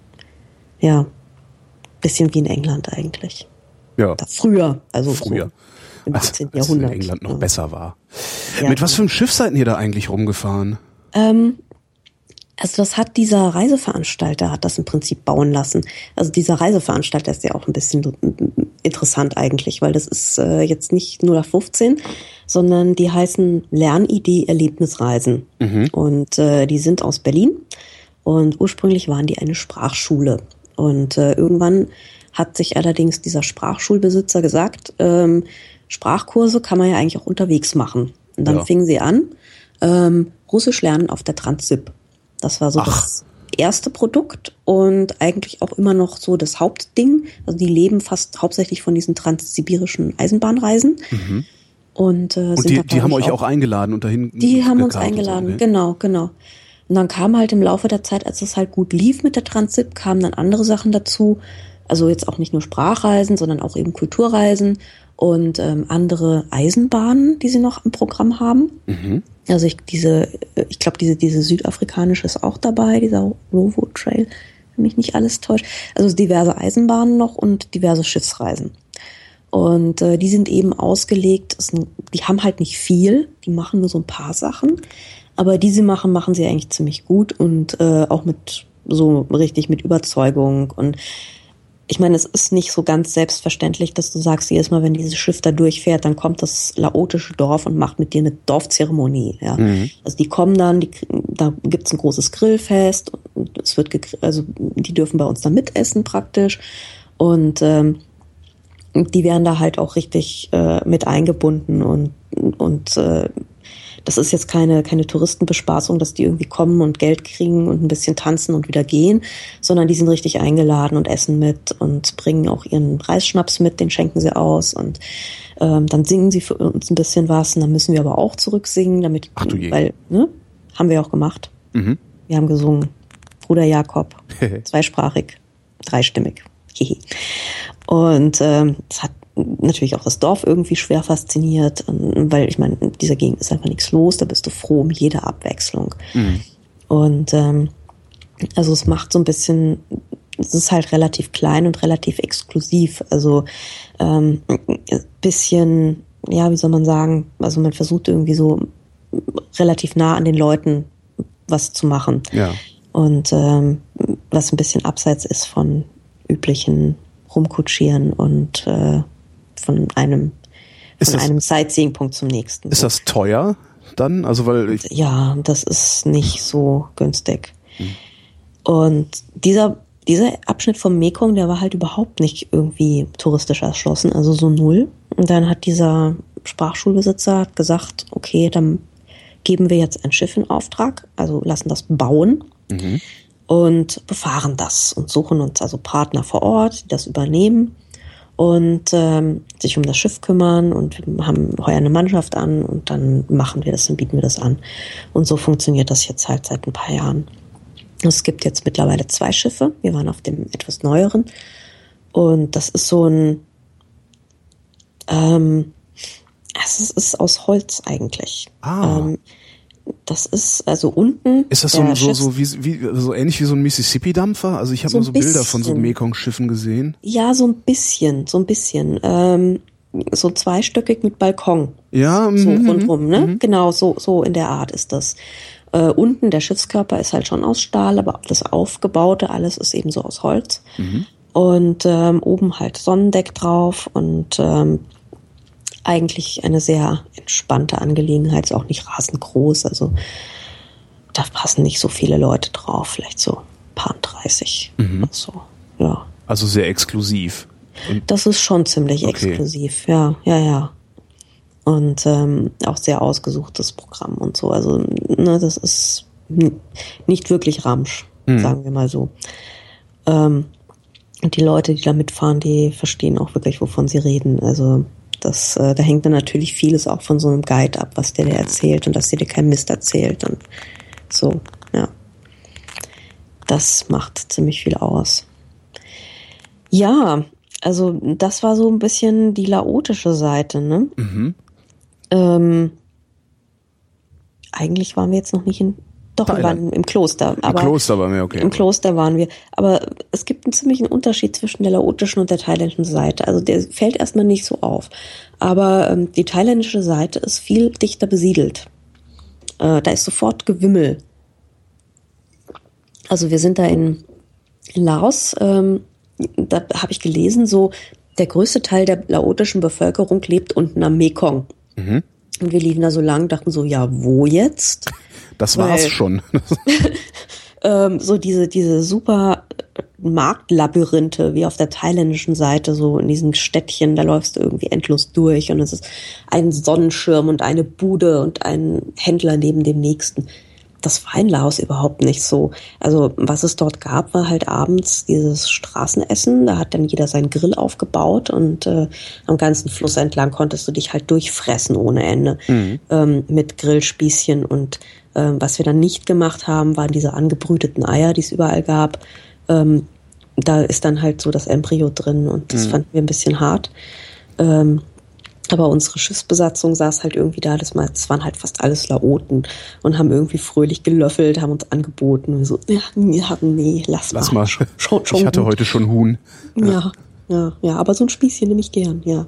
bisschen wie in England eigentlich. Ja. Früher. So im 18. Jahrhundert. Als in England noch besser war. Ja. Mit was für einem Schiff seid ihr da eigentlich rumgefahren? Also das hat dieser Reiseveranstalter, hat das im Prinzip bauen lassen. Also dieser Reiseveranstalter ist ja auch ein bisschen interessant eigentlich, weil das ist jetzt nicht 0815, sondern die heißen Lernidee Erlebnisreisen. Mhm. Und die sind aus Berlin und ursprünglich waren die eine Sprachschule. Und irgendwann hat sich allerdings dieser Sprachschulbesitzer gesagt, Sprachkurse kann man ja eigentlich auch unterwegs machen. Und dann fingen sie an, Russisch lernen auf der Transsib. Das war so das erste Produkt und eigentlich auch immer noch so das Hauptding. Also die leben fast hauptsächlich von diesen transsibirischen Eisenbahnreisen. Mhm. Und die haben euch auch eingeladen und dahin. Die haben uns eingeladen, so, ne? Genau. Und dann kam halt im Laufe der Zeit, als es halt gut lief mit der Transsib, kamen dann andere Sachen dazu. Also jetzt auch nicht nur Sprachreisen, sondern auch eben Kulturreisen und andere Eisenbahnen, die sie noch im Programm haben. Mhm. Also ich glaube, diese südafrikanische ist auch dabei, dieser Rovo Trail, wenn mich nicht alles täuscht. Also diverse Eisenbahnen noch und diverse Schiffsreisen. Und die sind eben ausgelegt, die haben halt nicht viel, die machen nur so ein paar Sachen. Aber die sie machen sie eigentlich ziemlich gut und auch mit so richtig mit Überzeugung. Und ich meine, es ist nicht so ganz selbstverständlich, dass du sagst, jedes Mal, wenn dieses Schiff da durchfährt, dann kommt das laotische Dorf und macht mit dir eine Dorfzeremonie. Ja. Mhm. Also die kommen dann, da gibt's ein großes Grillfest und es wird die dürfen bei uns dann mitessen praktisch. Und die werden da halt auch richtig mit eingebunden und das ist jetzt keine Touristenbespaßung, dass die irgendwie kommen und Geld kriegen und ein bisschen tanzen und wieder gehen, sondern die sind richtig eingeladen und essen mit und bringen auch ihren Reisschnaps mit, den schenken sie aus und dann singen sie für uns ein bisschen was und dann müssen wir aber auch zurücksingen, weil, ne, haben wir auch gemacht. Mhm. Wir haben gesungen. Bruder Jakob, zweisprachig, dreistimmig. Und das hat natürlich auch das Dorf irgendwie schwer fasziniert, weil ich meine, in dieser Gegend ist einfach nichts los, da bist du froh um jede Abwechslung. Mhm. Und also es macht so ein bisschen, es ist halt relativ klein und relativ exklusiv, also ein bisschen, ja, wie soll man sagen, also man versucht irgendwie so relativ nah an den Leuten was zu machen. Ja. Und was ein bisschen abseits ist von üblichen Rumkutschieren und von einem Sightseeing-Punkt zum nächsten. Ist das teuer dann? Also ja, das ist nicht so günstig. Und dieser dieser Abschnitt vom Mekong, der war halt überhaupt nicht irgendwie touristisch erschlossen, also so null. Und dann hat dieser Sprachschulbesitzer gesagt, okay, dann geben wir jetzt ein Schiff in Auftrag, also lassen das bauen und befahren das und suchen uns also Partner vor Ort, die das übernehmen und sich um das Schiff kümmern und heuern eine Mannschaft an und dann machen wir das, dann bieten wir das an. Und so funktioniert das jetzt halt seit ein paar Jahren. Es gibt jetzt mittlerweile 2 Schiffe. Wir waren auf dem etwas neueren. Und das ist so ein, es ist aus Holz eigentlich. Das ist also unten. Ist das so ähnlich wie so ein Mississippi-Dampfer? Also ich habe nur so Bilder von so Mekong-Schiffen gesehen. Ja, so ein bisschen. So zweistöckig mit Balkon. Ja, so rundrum, ne? Genau, so in der Art ist das. Unten der Schiffskörper ist halt schon aus Stahl, aber das Aufgebaute, alles ist eben so aus Holz. Und oben halt Sonnendeck drauf und eigentlich eine sehr entspannte Angelegenheit, ist auch nicht rasend groß, also da passen nicht so viele Leute drauf, vielleicht so ein paar 30 oder so, ja. Also sehr exklusiv. Und das ist schon ziemlich exklusiv, ja. Und auch sehr ausgesuchtes Programm und so. Also, ne, das ist nicht wirklich Ramsch, sagen wir mal so. Und die Leute, die da mitfahren, die verstehen auch wirklich, wovon sie reden. Also da hängt dann natürlich vieles auch von so einem Guide ab, was der dir erzählt und dass der dir keinen Mist erzählt und so, ja. Das macht ziemlich viel aus. Ja, also das war so ein bisschen die laotische Seite, ne? Eigentlich waren wir jetzt noch nicht wir waren im Kloster. Aber im Kloster waren wir, okay. Im Kloster waren wir. Aber es gibt einen ziemlichen Unterschied zwischen der laotischen und der thailändischen Seite. Also der fällt erstmal nicht so auf. Aber die thailändische Seite ist viel dichter besiedelt. Da ist sofort Gewimmel. Also wir sind da in Laos, da habe ich gelesen, so der größte Teil der laotischen Bevölkerung lebt unten am Mekong. Und wir liefen da so lang, dachten so, ja, wo jetzt? Das war's schon. So diese super Marktlabyrinthe, wie auf der thailändischen Seite, so in diesen Städtchen, da läufst du irgendwie endlos durch und es ist ein Sonnenschirm und eine Bude und ein Händler neben dem nächsten. Das war in Laos überhaupt nicht so. Also was es dort gab, war halt abends dieses Straßenessen. Da hat dann jeder seinen Grill aufgebaut und am ganzen Fluss entlang konntest du dich halt durchfressen ohne Ende mit Grillspießchen. Und was wir dann nicht gemacht haben, waren diese angebrüteten Eier, die es überall gab. Da ist dann halt so das Embryo drin und das fanden wir ein bisschen hart. Aber unsere Schiffsbesatzung saß halt irgendwie da, das waren halt fast alles Laoten und haben irgendwie fröhlich gelöffelt, haben uns angeboten und so, nee, lass mal. Schon ich hatte heute schon Huhn. Ja, aber so ein Spießchen nehme ich gern, ja.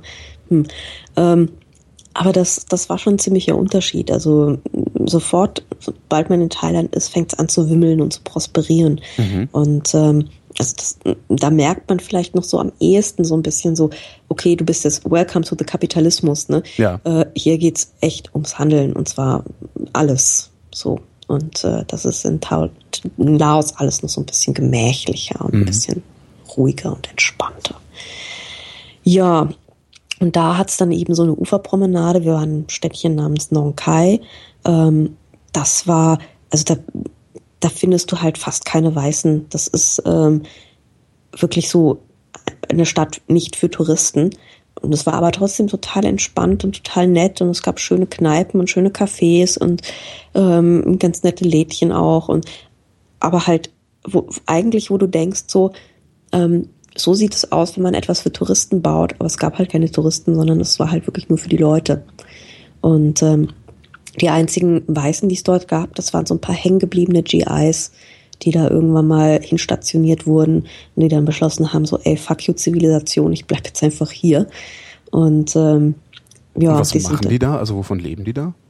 Aber das war schon ein ziemlicher Unterschied. Also sofort, sobald man in Thailand ist, fängt es an zu wimmeln und zu prosperieren. Und da merkt man vielleicht noch so am ehesten so ein bisschen so, okay, du bist jetzt welcome to the Kapitalismus, ne? Ja. Hier geht's echt ums Handeln und zwar alles so. Und das ist in Laos alles noch so ein bisschen gemächlicher und ein bisschen ruhiger und entspannter. Ja, und da hat's dann eben so eine Uferpromenade. Wir waren in einem Städtchen namens Nong Khai. Das war, also da findest du halt fast keine Weißen. Das ist wirklich so eine Stadt nicht für Touristen. Und es war aber trotzdem total entspannt und total nett. Und es gab schöne Kneipen und schöne Cafés und ganz nette Lädchen auch. Aber halt, wo du denkst, so sieht es aus, wenn man etwas für Touristen baut. Aber es gab halt keine Touristen, sondern es war halt wirklich nur für die Leute. Und die einzigen Weißen, die es dort gab, das waren so ein paar hängengebliebene GIs, die da irgendwann mal hinstationiert wurden und die dann beschlossen haben, so, ey, fuck you Zivilisation, ich bleib jetzt einfach hier. Und ja. Und was machen die da? Also wovon leben die da?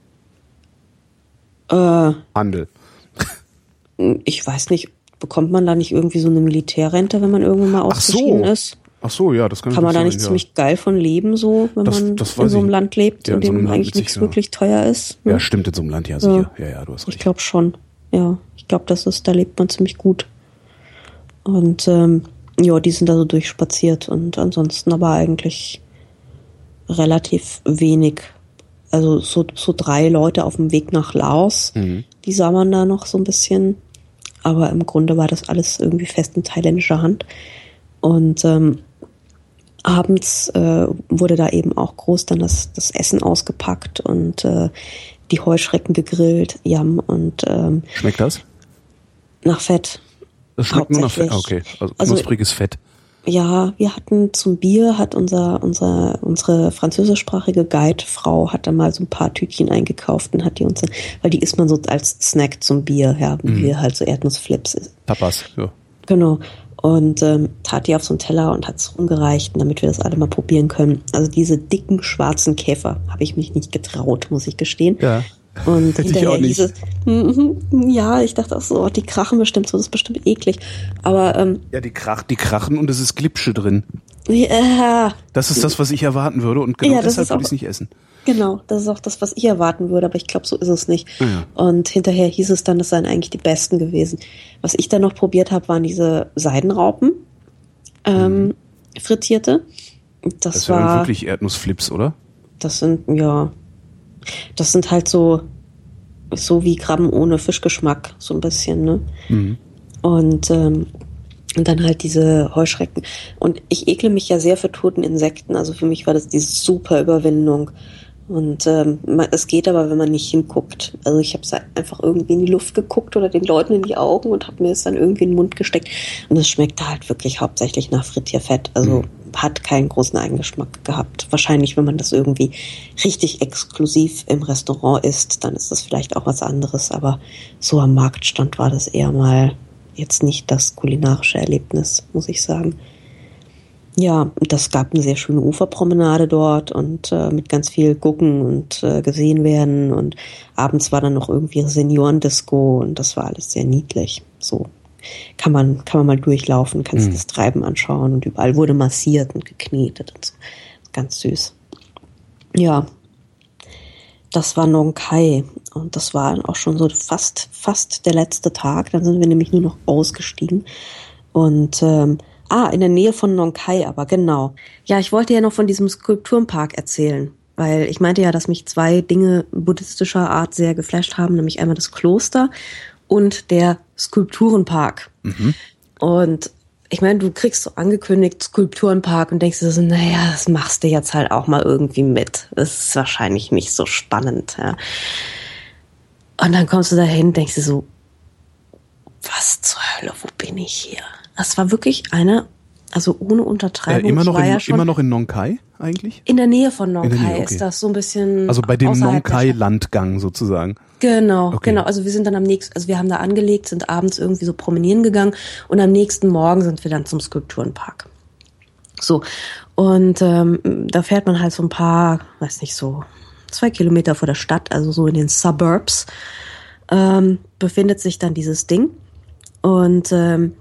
Handel. Ich weiß nicht, bekommt man da nicht irgendwie so eine Militärrente, wenn man irgendwann mal ausgeschieden ist? Ach so, ja, das kann man da nicht ziemlich geil von leben, so, wenn man in so einem Land lebt, in dem eigentlich nichts wirklich teuer ist? Ja, stimmt, in so einem Land ja sicher. Ja, du hast recht. Ich glaube schon. Ja, ich glaube, da lebt man ziemlich gut. Und ja, die sind da so durchspaziert und ansonsten aber eigentlich relativ wenig. Also so 3 Leute auf dem Weg nach Laos, die sah man da noch so ein bisschen. Aber im Grunde war das alles irgendwie fest in thailändischer Hand. Und abends wurde da eben auch groß dann das Essen ausgepackt und die Heuschrecken gegrillt, Yam und schmeckt das? Nach Fett. Das schmeckt nur nach Fett, okay. Also knuspriges Fett. Ja, wir hatten zum Bier, hat unsere französischsprachige Guide-Frau hat da mal so ein paar Tütchen eingekauft und hat die uns, weil die isst man so als Snack zum Bier, ja, wie Bier halt so Erdnussflips ist. Tapas, ja. Genau. Und tat die auf so einen Teller und hat es rumgereicht, damit wir das alle mal probieren können. Also diese dicken, schwarzen Käfer habe ich mich nicht getraut, muss ich gestehen. Ja. Und hinterher hieß es, ja, ich dachte auch so, die krachen bestimmt so, das ist bestimmt eklig. Aber ja, die krachen und es ist Glipsche drin. Ja. Das ist das, was ich erwarten würde und genau deshalb würde ich es nicht essen. Genau, das ist auch das, was ich erwarten würde, aber ich glaube, so ist es nicht. Ja. Und hinterher hieß es dann, das seien eigentlich die besten gewesen. Was ich dann noch probiert habe, waren diese Seidenraupen, frittierte. Das war dann wirklich Erdnussflips, oder? Das sind halt so wie Krabben ohne Fischgeschmack, so ein bisschen, ne? Und dann halt diese Heuschrecken. Und ich ekle mich ja sehr für toten Insekten. Also für mich war das die super Überwindung. Und es geht aber, wenn man nicht hinguckt. Also ich habe es einfach irgendwie in die Luft geguckt oder den Leuten in die Augen und habe mir es dann irgendwie in den Mund gesteckt. Und es schmeckte halt wirklich hauptsächlich nach Frittierfett. Also hat keinen großen Eigengeschmack gehabt. Wahrscheinlich, wenn man das irgendwie richtig exklusiv im Restaurant isst, dann ist das vielleicht auch was anderes. Aber so am Marktstand war das eher mal jetzt nicht das kulinarische Erlebnis, muss ich sagen. Ja, das gab eine sehr schöne Uferpromenade dort und mit ganz viel gucken und gesehen werden und abends war dann noch irgendwie Seniorendisco und das war alles sehr niedlich. So kann man mal durchlaufen, kannst das Treiben anschauen und überall wurde massiert und geknetet und so. Ganz süß. Ja, das war Nong Khai und das war auch schon so fast der letzte Tag. Dann sind wir nämlich nur noch ausgestiegen und in der Nähe von Nong Khai, aber genau. Ja, ich wollte ja noch von diesem Skulpturenpark erzählen, weil ich meinte ja, dass mich 2 Dinge buddhistischer Art sehr geflasht haben, nämlich einmal das Kloster und der Skulpturenpark. Und ich meine, du kriegst so angekündigt Skulpturenpark und denkst dir so, naja, das machst du jetzt halt auch mal irgendwie mit. Das ist wahrscheinlich nicht so spannend. Ja. Und dann kommst du dahin und denkst dir so, was zur Hölle, wo bin ich hier? Das war wirklich also ohne Untertreibung. Immer noch in Nong Khai eigentlich? In der Nähe von Nong Khai okay. Ist das so ein bisschen. Also bei dem Nong Khai Landgang sozusagen. Genau. Also wir sind dann wir haben da angelegt, sind abends irgendwie so promenieren gegangen und am nächsten Morgen sind wir dann zum Skulpturenpark. So. Und da fährt man halt so ein paar, 2 Kilometer vor der Stadt, also so in den Suburbs, befindet sich dann dieses Ding. Und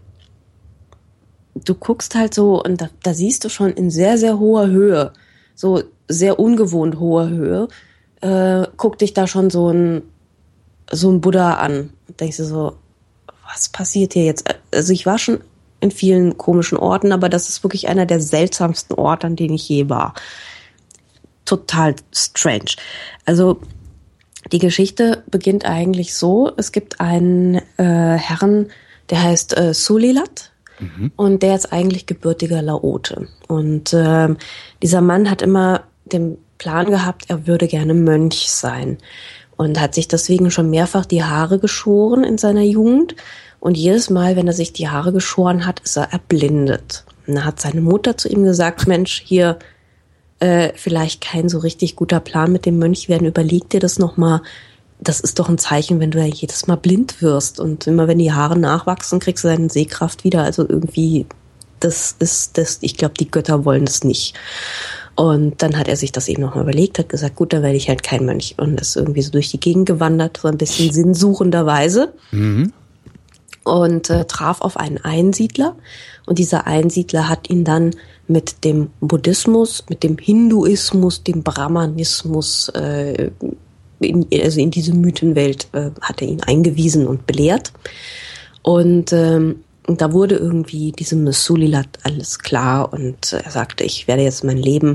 du guckst halt so und da siehst du schon in sehr, sehr hoher Höhe, so sehr ungewohnt hoher Höhe, guckt dich da schon so ein Buddha an. Und denkst du so, was passiert hier jetzt? Also ich war schon in vielen komischen Orten, aber das ist wirklich einer der seltsamsten Orte, an denen ich je war. Total strange. Also die Geschichte beginnt eigentlich so, es gibt einen Herrn, der heißt Sulilat. Und der ist eigentlich gebürtiger Laote. Und dieser Mann hat immer den Plan gehabt, er würde gerne Mönch sein. Und hat sich deswegen schon mehrfach die Haare geschoren in seiner Jugend. Und jedes Mal, wenn er sich die Haare geschoren hat, ist er erblindet. Und dann hat seine Mutter zu ihm gesagt, Mensch, hier vielleicht kein so richtig guter Plan mit dem Mönch werden. Überleg dir das nochmal. Das ist doch ein Zeichen, wenn du ja jedes Mal blind wirst. Und immer wenn die Haare nachwachsen, kriegst du deine Sehkraft wieder. Also irgendwie, ich glaube, die Götter wollen das nicht. Und dann hat er sich das eben nochmal überlegt, hat gesagt, gut, dann werde ich halt kein Mönch. Und ist irgendwie so durch die Gegend gewandert, so ein bisschen sinnsuchenderweise. Und traf auf einen Einsiedler. Und dieser Einsiedler hat ihn dann mit dem Buddhismus, mit dem Hinduismus, dem Brahmanismus, in diese Mythenwelt hat er ihn eingewiesen und belehrt. Und da wurde irgendwie diesem Sulilat alles klar und er sagte, ich werde jetzt mein Leben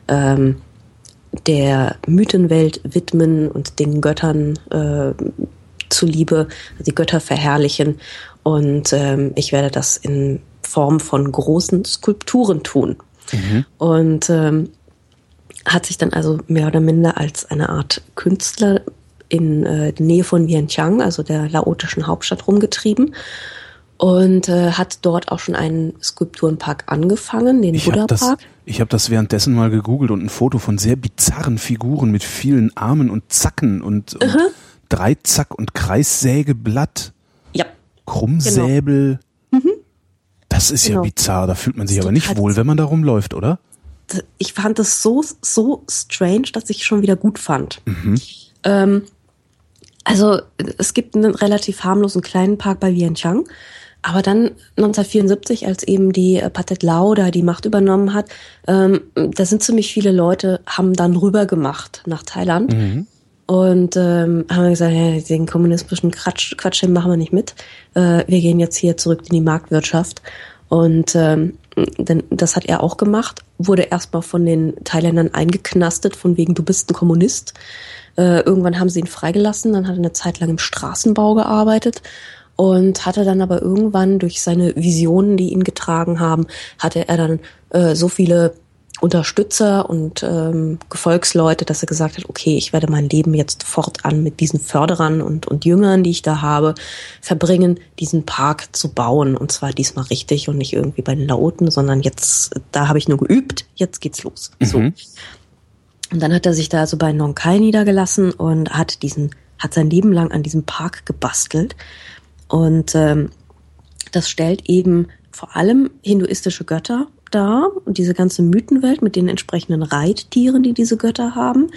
der Mythenwelt widmen und den Göttern zuliebe, die Götter verherrlichen und ich werde das in Form von großen Skulpturen tun. Und hat sich dann also mehr oder minder als eine Art Künstler in der Nähe von Vientiane, also der laotischen Hauptstadt, rumgetrieben und hat dort auch schon einen Skulpturenpark angefangen, den Buddha-Park. Ich habe das währenddessen mal gegoogelt und ein Foto von sehr bizarren Figuren mit vielen Armen und Zacken und Dreizack und Kreissägeblatt, Krummsäbel. Genau. Das ist ja bizarr, da fühlt man sich aber nicht wohl, wenn man da rumläuft, oder? Ich fand das so strange, dass ich schon wieder gut fand. Also es gibt einen relativ harmlosen kleinen Park bei Vientiane, aber dann 1974, als eben die Pathet Lao da die Macht übernommen hat, da sind ziemlich viele Leute, haben dann rüber gemacht nach Thailand und haben gesagt, hey, den kommunistischen Quatsch, den machen wir nicht mit. Wir gehen jetzt hier zurück in die Marktwirtschaft. Und denn das hat er auch gemacht, wurde erstmal von den Thailändern eingeknastet, von wegen, du bist ein Kommunist. Irgendwann haben sie ihn freigelassen, dann hat er eine Zeit lang im Straßenbau gearbeitet und hatte dann aber irgendwann durch seine Visionen, die ihn getragen haben, hatte er dann so viele Unterstützer und Gefolgsleute, dass er gesagt hat, okay, ich werde mein Leben jetzt fortan mit diesen Förderern und Jüngern, die ich da habe, verbringen, diesen Park zu bauen. Und zwar diesmal richtig und nicht irgendwie bei den Laoten, sondern jetzt, da habe ich nur geübt, jetzt geht's los. So. Und dann hat er sich da also bei Nong Khai niedergelassen und hat sein Leben lang an diesem Park gebastelt. Und das stellt eben vor allem hinduistische Götter dar und diese ganze Mythenwelt mit den entsprechenden Reittieren, die diese Götter haben.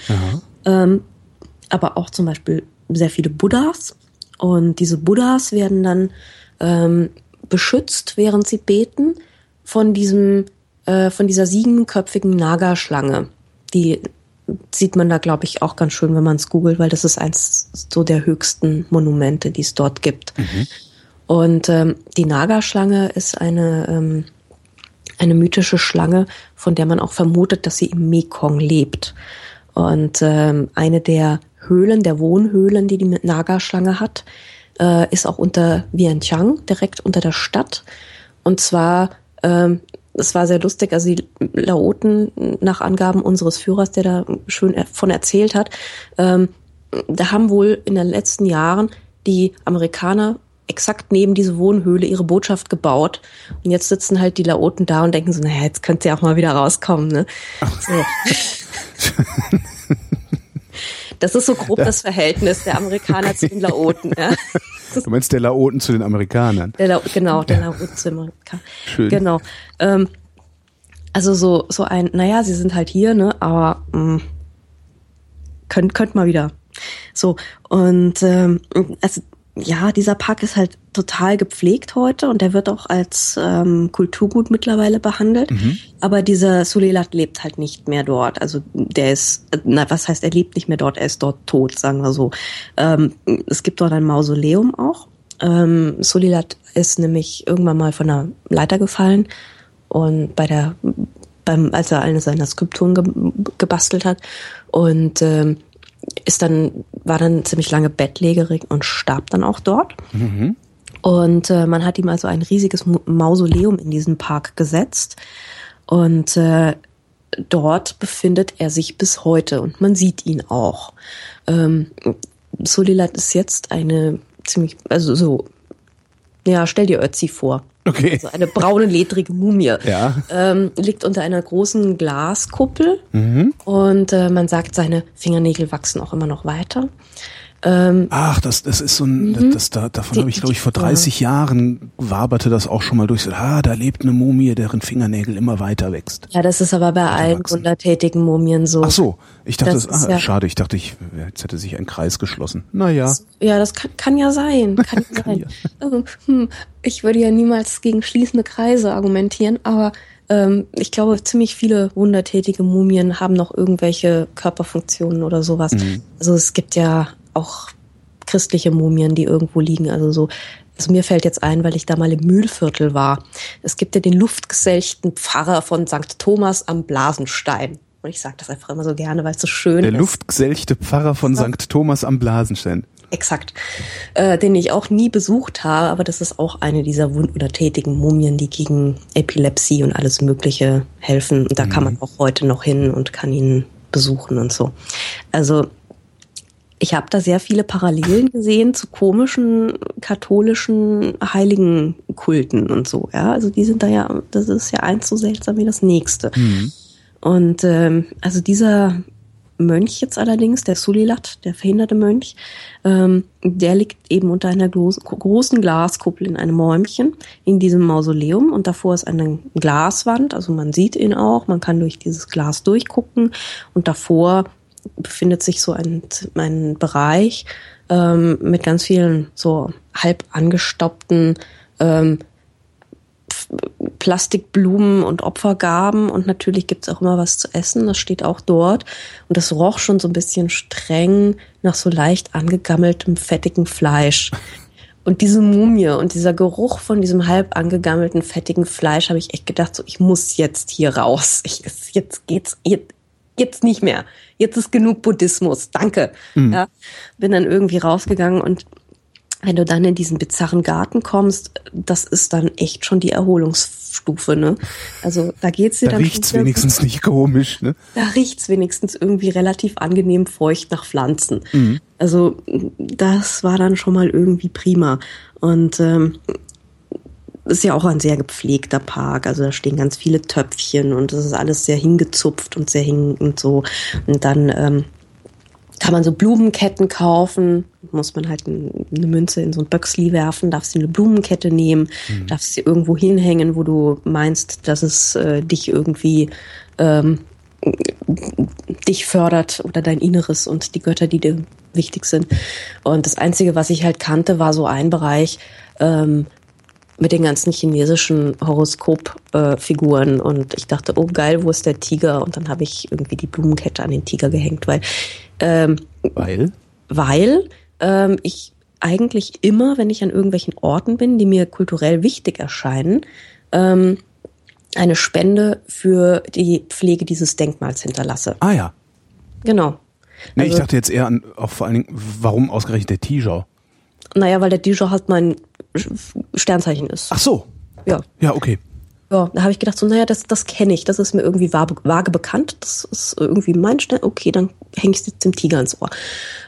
Aber auch zum Beispiel sehr viele Buddhas. Und diese Buddhas werden dann beschützt, während sie beten, von dieser 7-köpfigen Naga-Schlange. Die sieht man da, glaube ich, auch ganz schön, wenn man es googelt, weil das ist eins so der höchsten Monumente, die es dort gibt. Und die Naga-Schlange ist eine mythische Schlange, von der man auch vermutet, dass sie im Mekong lebt. Und eine der Höhlen, der Wohnhöhlen, die Naga-Schlange hat, ist auch unter Vientiane, direkt unter der Stadt. Und zwar, es war sehr lustig, also die Laoten, nach Angaben unseres Führers, der da schön von erzählt hat, da haben wohl in den letzten Jahren die Amerikaner exakt neben diese Wohnhöhle ihre Botschaft gebaut. Und jetzt sitzen halt die Laoten da und denken so, naja, jetzt könnt ihr auch mal wieder rauskommen, ne? So. Das ist so grob das Verhältnis der Amerikaner zu den Laoten, ja. Du meinst der Laoten zu den Amerikanern? Der Laoten zu den Amerikanern. Schön. Genau. Also so ein, naja, sie sind halt hier, ne, aber könnt mal wieder. So, und also ja, dieser Park ist halt total gepflegt heute und der wird auch als Kulturgut mittlerweile behandelt. Aber dieser Sulilat lebt halt nicht mehr dort. Also der ist, was heißt, er lebt nicht mehr dort, er ist dort tot, sagen wir so. Es gibt dort ein Mausoleum auch. Sulilat ist nämlich irgendwann mal von einer Leiter gefallen und als er eine seiner Skulpturen gebastelt hat und war dann ziemlich lange bettlägerig und starb dann auch dort. Und man hat ihm also ein riesiges Mausoleum in diesen Park gesetzt. Und dort befindet er sich bis heute und man sieht ihn auch. Sulilat ist jetzt eine ziemlich, also so, ja, stell dir Ötzi vor. Okay. Also eine braune, ledrige Mumie. Ja. Liegt unter einer großen Glaskuppel und man sagt, seine Fingernägel wachsen auch immer noch weiter. Ach, das ist so ein, davon habe ich, glaube ich, vor 30 Jahren waberte das auch schon mal durch. Da lebt eine Mumie, deren Fingernägel immer weiter wächst. Ja, das ist aber bei allen wundertätigen Mumien so. Ach so, ich dachte, schade, ich dachte, jetzt hätte sich ein Kreis geschlossen. Naja. Ja, das kann ja sein. Kann ja sein. Also, ich würde ja niemals gegen schließende Kreise argumentieren, aber ich glaube, ziemlich viele wundertätige Mumien haben noch irgendwelche Körperfunktionen oder sowas. Also es gibt ja auch christliche Mumien, die irgendwo liegen. Also so also mir fällt jetzt ein, weil ich da mal im Mühlviertel war. Es gibt ja den luftgeselchten Pfarrer von St. Thomas am Blasenstein. Und ich sage das einfach immer so gerne, weil es so schön ist. Der luftgeselchte Pfarrer von St. Thomas am Blasenstein. Exakt. Den ich auch nie besucht habe, aber das ist auch eine dieser wundertätigen Mumien, die gegen Epilepsie und alles Mögliche helfen. Und da kann man auch heute noch hin und kann ihn besuchen und so. Also ich habe da sehr viele Parallelen gesehen zu komischen katholischen Heiligenkulten und so. Ja, also die sind da ja, das ist ja eins so seltsam wie das nächste. Und also dieser Mönch jetzt allerdings, der Sulilat, der verhinderte Mönch, der liegt eben unter einer großen Glaskuppel in einem Räumchen in diesem Mausoleum und davor ist eine Glaswand, also man sieht ihn auch, man kann durch dieses Glas durchgucken und davor befindet sich so ein Bereich mit ganz vielen so halb angestaubten Plastikblumen und Opfergaben und natürlich gibt's auch immer was zu essen, das steht auch dort und das roch schon so ein bisschen streng nach so leicht angegammeltem, fettigen Fleisch. Und diese Mumie und dieser Geruch von diesem halb angegammelten, fettigen Fleisch habe ich echt gedacht, so ich muss jetzt hier raus. Jetzt nicht mehr. Jetzt ist genug Buddhismus. Danke. Ja, bin dann irgendwie rausgegangen und wenn du dann in diesen bizarren Garten kommst, das ist dann echt schon die Erholungsstufe, ne? Also da geht's dir da dann. Da riecht's wenigstens nicht komisch, ne? Da riecht's wenigstens irgendwie relativ angenehm feucht nach Pflanzen. Also das war dann schon mal irgendwie prima. Und ist ja auch ein sehr gepflegter Park. Also da stehen ganz viele Töpfchen und das ist alles sehr hingezupft und sehr und so. Und dann kann man so Blumenketten kaufen, muss man halt eine Münze in so ein Böcksli werfen, darfst du eine Blumenkette nehmen, darfst sie irgendwo hinhängen, wo du meinst, dass es dich irgendwie dich fördert oder dein Inneres und die Götter, die dir wichtig sind. Und das Einzige, was ich halt kannte, war so ein Bereich mit den ganzen chinesischen Horoskopfiguren und ich dachte, oh geil, wo ist der Tiger? Und dann habe ich irgendwie die Blumenkette an den Tiger gehängt, weil ich eigentlich immer, wenn ich an irgendwelchen Orten bin, die mir kulturell wichtig erscheinen, eine Spende für die Pflege dieses Denkmals hinterlasse. Ah ja. Genau. Nee, also, ich dachte jetzt eher auch vor allen Dingen, warum ausgerechnet der Tiger? Naja, weil der Tiger halt mein Sternzeichen ist. Ach so. Ja. Ja, okay. Ja, da habe ich gedacht, so, naja, das kenne ich, das ist mir irgendwie vage bekannt, das ist irgendwie mein Stern, okay, dann hänge ich jetzt dem Tiger ins Ohr.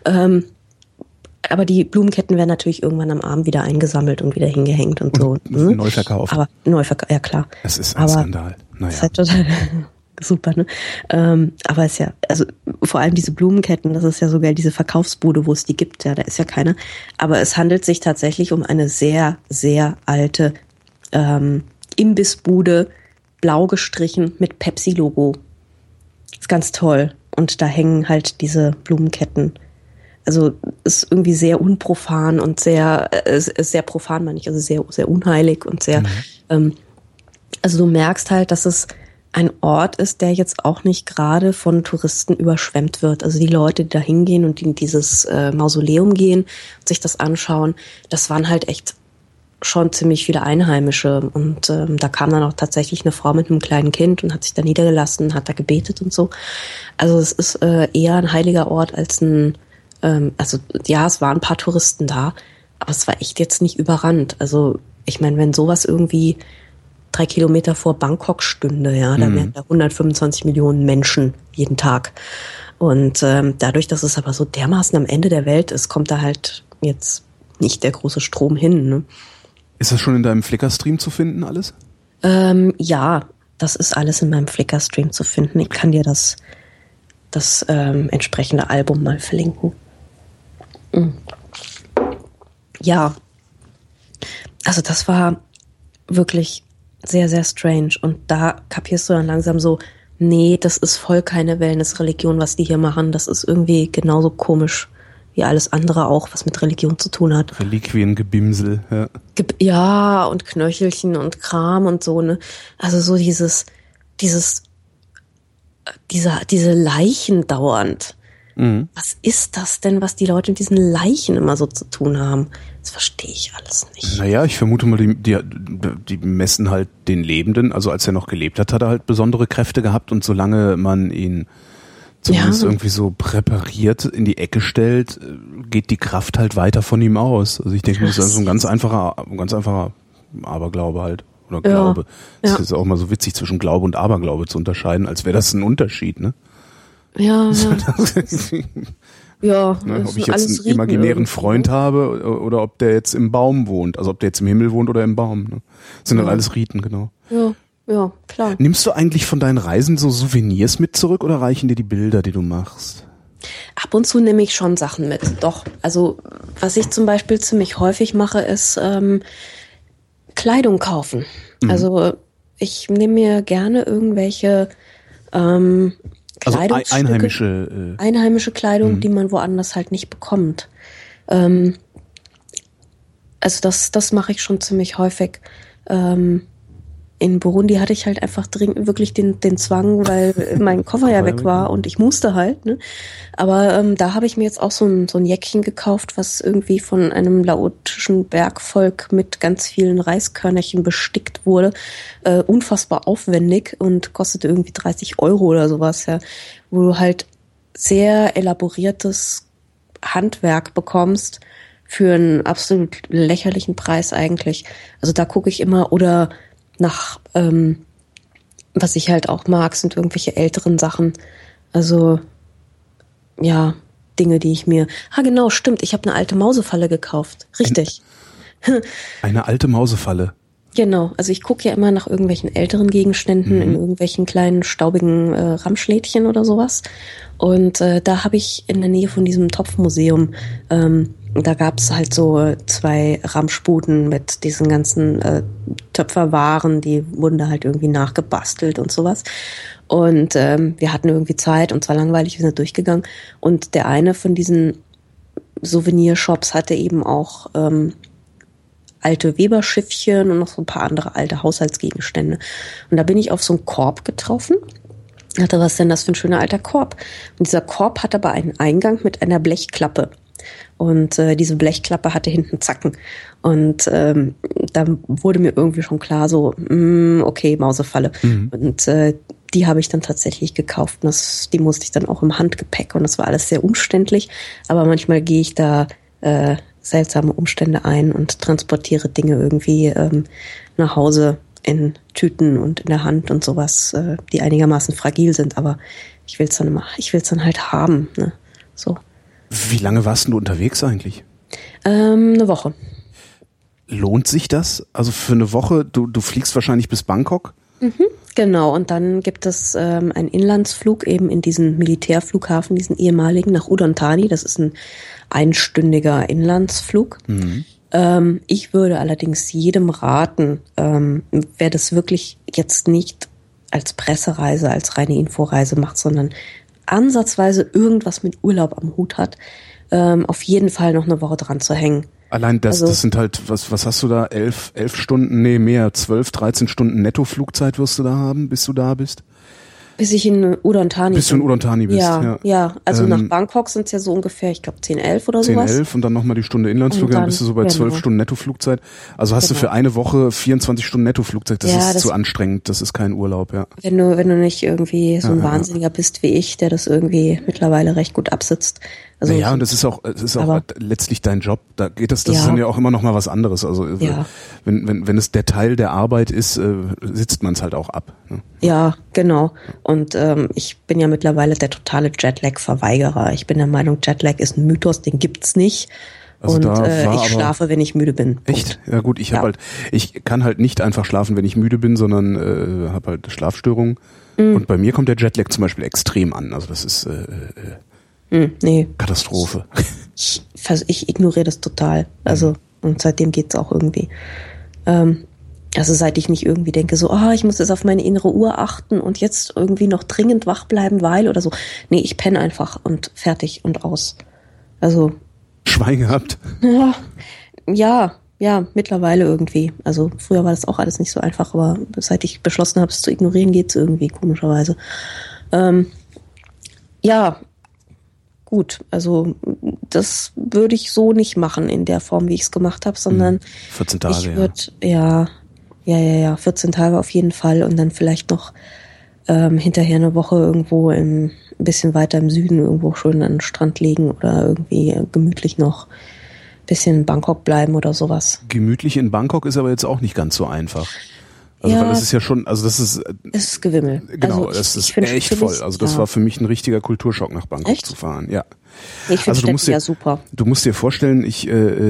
Aber die Blumenketten werden natürlich irgendwann am Abend wieder eingesammelt und wieder hingehängt und so. Neu verkauft. Aber neu verkauft, ja klar. Es ist ein Skandal. Naja. Ist halt total super, ne? Aber es ist ja, also vor allem diese Blumenketten, das ist ja sogar diese Verkaufsbude, wo es die gibt, ja, da ist ja keine. Aber es handelt sich tatsächlich um eine sehr, sehr alte Imbissbude, blau gestrichen mit Pepsi-Logo. Ist ganz toll. Und da hängen halt diese Blumenketten. Also ist irgendwie sehr unprofan und sehr profan, meine ich, also sehr, sehr unheilig und sehr, also du merkst halt, dass es ein Ort ist, der jetzt auch nicht gerade von Touristen überschwemmt wird. Also die Leute, die da hingehen und die in dieses Mausoleum gehen und sich das anschauen, das waren halt echt schon ziemlich viele Einheimische. Und da kam dann auch tatsächlich eine Frau mit einem kleinen Kind und hat sich da niedergelassen, hat da gebetet und so. Also es ist eher ein heiliger Ort als also ja, es waren ein paar Touristen da, aber es war echt jetzt nicht überrannt. Also ich meine, wenn sowas irgendwie 3 Kilometer vor Bangkok stünde, ja, da wären da 125 Millionen Menschen jeden Tag. Und dadurch, dass es aber so dermaßen am Ende der Welt ist, kommt da halt jetzt nicht der große Strom hin. Ne? Ist das schon in deinem Flickr-Stream zu finden, alles? Ja, das ist alles in meinem Flickr-Stream zu finden. Ich kann dir das entsprechende Album mal verlinken. Ja, also das war wirklich sehr, sehr strange. Und da kapierst du dann langsam so, nee, das ist voll keine Wellness-Religion, was die hier machen. Das ist irgendwie genauso komisch wie alles andere auch, was mit Religion zu tun hat. Reliquiengebimsel, ja. Ja, und Knöchelchen und Kram und so, ne. Also so diese Leichen dauernd. Was ist das denn, was die Leute mit diesen Leichen immer so zu tun haben? Das verstehe ich alles nicht. Naja, ich vermute mal, die messen halt den Lebenden, also als er noch gelebt hat, hat er halt besondere Kräfte gehabt und solange man ihn zumindest irgendwie so präpariert in die Ecke stellt, geht die Kraft halt weiter von ihm aus. Also ich denke, das ist so ein ganz einfacher Aberglaube halt. Oder Glaube. Das ist auch mal so witzig, zwischen Glaube und Aberglaube zu unterscheiden, als wäre das ein Unterschied, ne? Ja. Ja, ne, ob ich jetzt einen imaginären Freund habe oder ob der jetzt im Baum wohnt. Also ob der jetzt im Himmel wohnt oder im Baum. Ne? Das sind dann alles Riten, genau. Ja, klar. Nimmst du eigentlich von deinen Reisen so Souvenirs mit zurück oder reichen dir die Bilder, die du machst? Ab und zu nehme ich schon Sachen mit, doch. Also was ich zum Beispiel ziemlich häufig mache, ist Kleidung kaufen. Also ich nehme mir gerne irgendwelche Kleidungsstücke, einheimische Kleidung, die man woanders halt nicht bekommt. Also das mache ich schon ziemlich häufig. In Burundi hatte ich halt einfach dringend wirklich den Zwang, weil mein Koffer ja weg war und ich musste halt. Ne? Aber da habe ich mir jetzt auch so ein Jäckchen gekauft, was irgendwie von einem laotischen Bergvolk mit ganz vielen Reiskörnerchen bestickt wurde. Unfassbar aufwendig und kostete irgendwie 30 € oder sowas. Ja, wo du halt sehr elaboriertes Handwerk bekommst für einen absolut lächerlichen Preis eigentlich. Also da gucke ich immer oder nach, was ich halt auch mag, sind irgendwelche älteren Sachen. Also, ja, Dinge, die ich mir... genau, stimmt, ich habe eine alte Mausefalle gekauft. Richtig. Eine alte Mausefalle? Genau, also ich gucke ja immer nach irgendwelchen älteren Gegenständen in irgendwelchen kleinen, staubigen Ramschlädchen oder sowas. Und da habe ich in der Nähe von diesem Topfmuseum... da gab's halt so 2 Ramschbuden mit diesen ganzen Töpferwaren, die wurden da halt irgendwie nachgebastelt und sowas. Und wir hatten irgendwie Zeit und zwar langweilig, wir sind durchgegangen. Und der eine von diesen Souvenirshops hatte eben auch alte Weberschiffchen und noch so ein paar andere alte Haushaltsgegenstände. Und da bin ich auf so einen Korb getroffen. Ich dachte, was ist denn das für ein schöner alter Korb? Und dieser Korb hat aber einen Eingang mit einer Blechklappe. Und diese Blechklappe hatte hinten Zacken. Und da wurde mir irgendwie schon klar, so, okay, Mausefalle. Und die habe ich dann tatsächlich gekauft. Die musste ich dann auch im Handgepäck. Und das war alles sehr umständlich. Aber manchmal gehe ich da seltsame Umstände ein und transportiere Dinge irgendwie nach Hause in Tüten und in der Hand und sowas, die einigermaßen fragil sind. Aber ich will's dann halt haben. Ne? So. Wie lange warst du unterwegs eigentlich? 1 Woche. Lohnt sich das? Also für 1 Woche, du fliegst wahrscheinlich bis Bangkok? Genau, und dann gibt es einen Inlandsflug eben in diesen Militärflughafen, diesen ehemaligen, nach Udon Thani. Das ist ein einstündiger Inlandsflug. Ich würde allerdings jedem raten, wer das wirklich jetzt nicht als Pressereise, als reine Inforeise macht, sondern ansatzweise irgendwas mit Urlaub am Hut hat, auf jeden Fall noch 1 Woche dran zu hängen. Allein das sind halt, was hast du da, 11 Stunden, nee mehr, 12, 13 Stunden Netto-Flugzeit wirst du da haben, bis du da bist? Bis ich in Udon Thani bin. Bis du in Udon Thani bist, ja. Also nach Bangkok sind es ja so ungefähr, ich glaube 10, 11 oder sowas. 10, 11 und dann nochmal die Stunde Inlandsflug, dann bist du so bei 12 Stunden Nettoflugzeit. Also hast du für 1 Woche 24 Stunden Nettoflugzeit. Das ist zu anstrengend, das ist kein Urlaub, ja. Wenn du nicht irgendwie so ein Wahnsinniger bist wie ich, der das irgendwie mittlerweile recht gut absitzt. Also und das ist auch letztlich dein Job. Da geht das ist dann ja auch immer noch mal was anderes. Also wenn es der Teil der Arbeit ist, sitzt man es halt auch ab. Ne? Ja, genau. Und ich bin ja mittlerweile der totale Jetlag-Verweigerer. Ich bin der Meinung, Jetlag ist ein Mythos, den gibt's nicht. Also und ich schlafe, wenn ich müde bin. Echt? Ja gut, ich kann halt nicht einfach schlafen, wenn ich müde bin, sondern habe halt Schlafstörungen. Und bei mir kommt der Jetlag zum Beispiel extrem an. Also das ist nee. Katastrophe. Ich ignoriere das total. Also, und seitdem geht's auch irgendwie. Also seit ich nicht irgendwie denke, so, ich muss jetzt auf meine innere Uhr achten und jetzt irgendwie noch dringend wach bleiben, weil oder so. Nee, ich penne einfach und fertig und aus. Also. Schwein gehabt? Ja, mittlerweile irgendwie. Also früher war das auch alles nicht so einfach, aber seit ich beschlossen habe, es zu ignorieren, geht's irgendwie, komischerweise. gut. Also das würde ich so nicht machen in der Form, wie ich es gemacht habe, sondern 14 Tage, ich würde, 14 Tage auf jeden Fall und dann vielleicht noch hinterher eine Woche irgendwo ein bisschen weiter im Süden irgendwo schön an den Strand legen oder irgendwie gemütlich noch ein bisschen in Bangkok bleiben oder sowas. Gemütlich in Bangkok ist aber jetzt auch nicht ganz so einfach. Also weil das ist ja schon, also das ist... Es ist Gewimmel. Genau, also das ist echt voll. Also das war für mich ein richtiger Kulturschock, nach Bangkok zu fahren. Ja. Ich finde also super. Du musst dir vorstellen, ich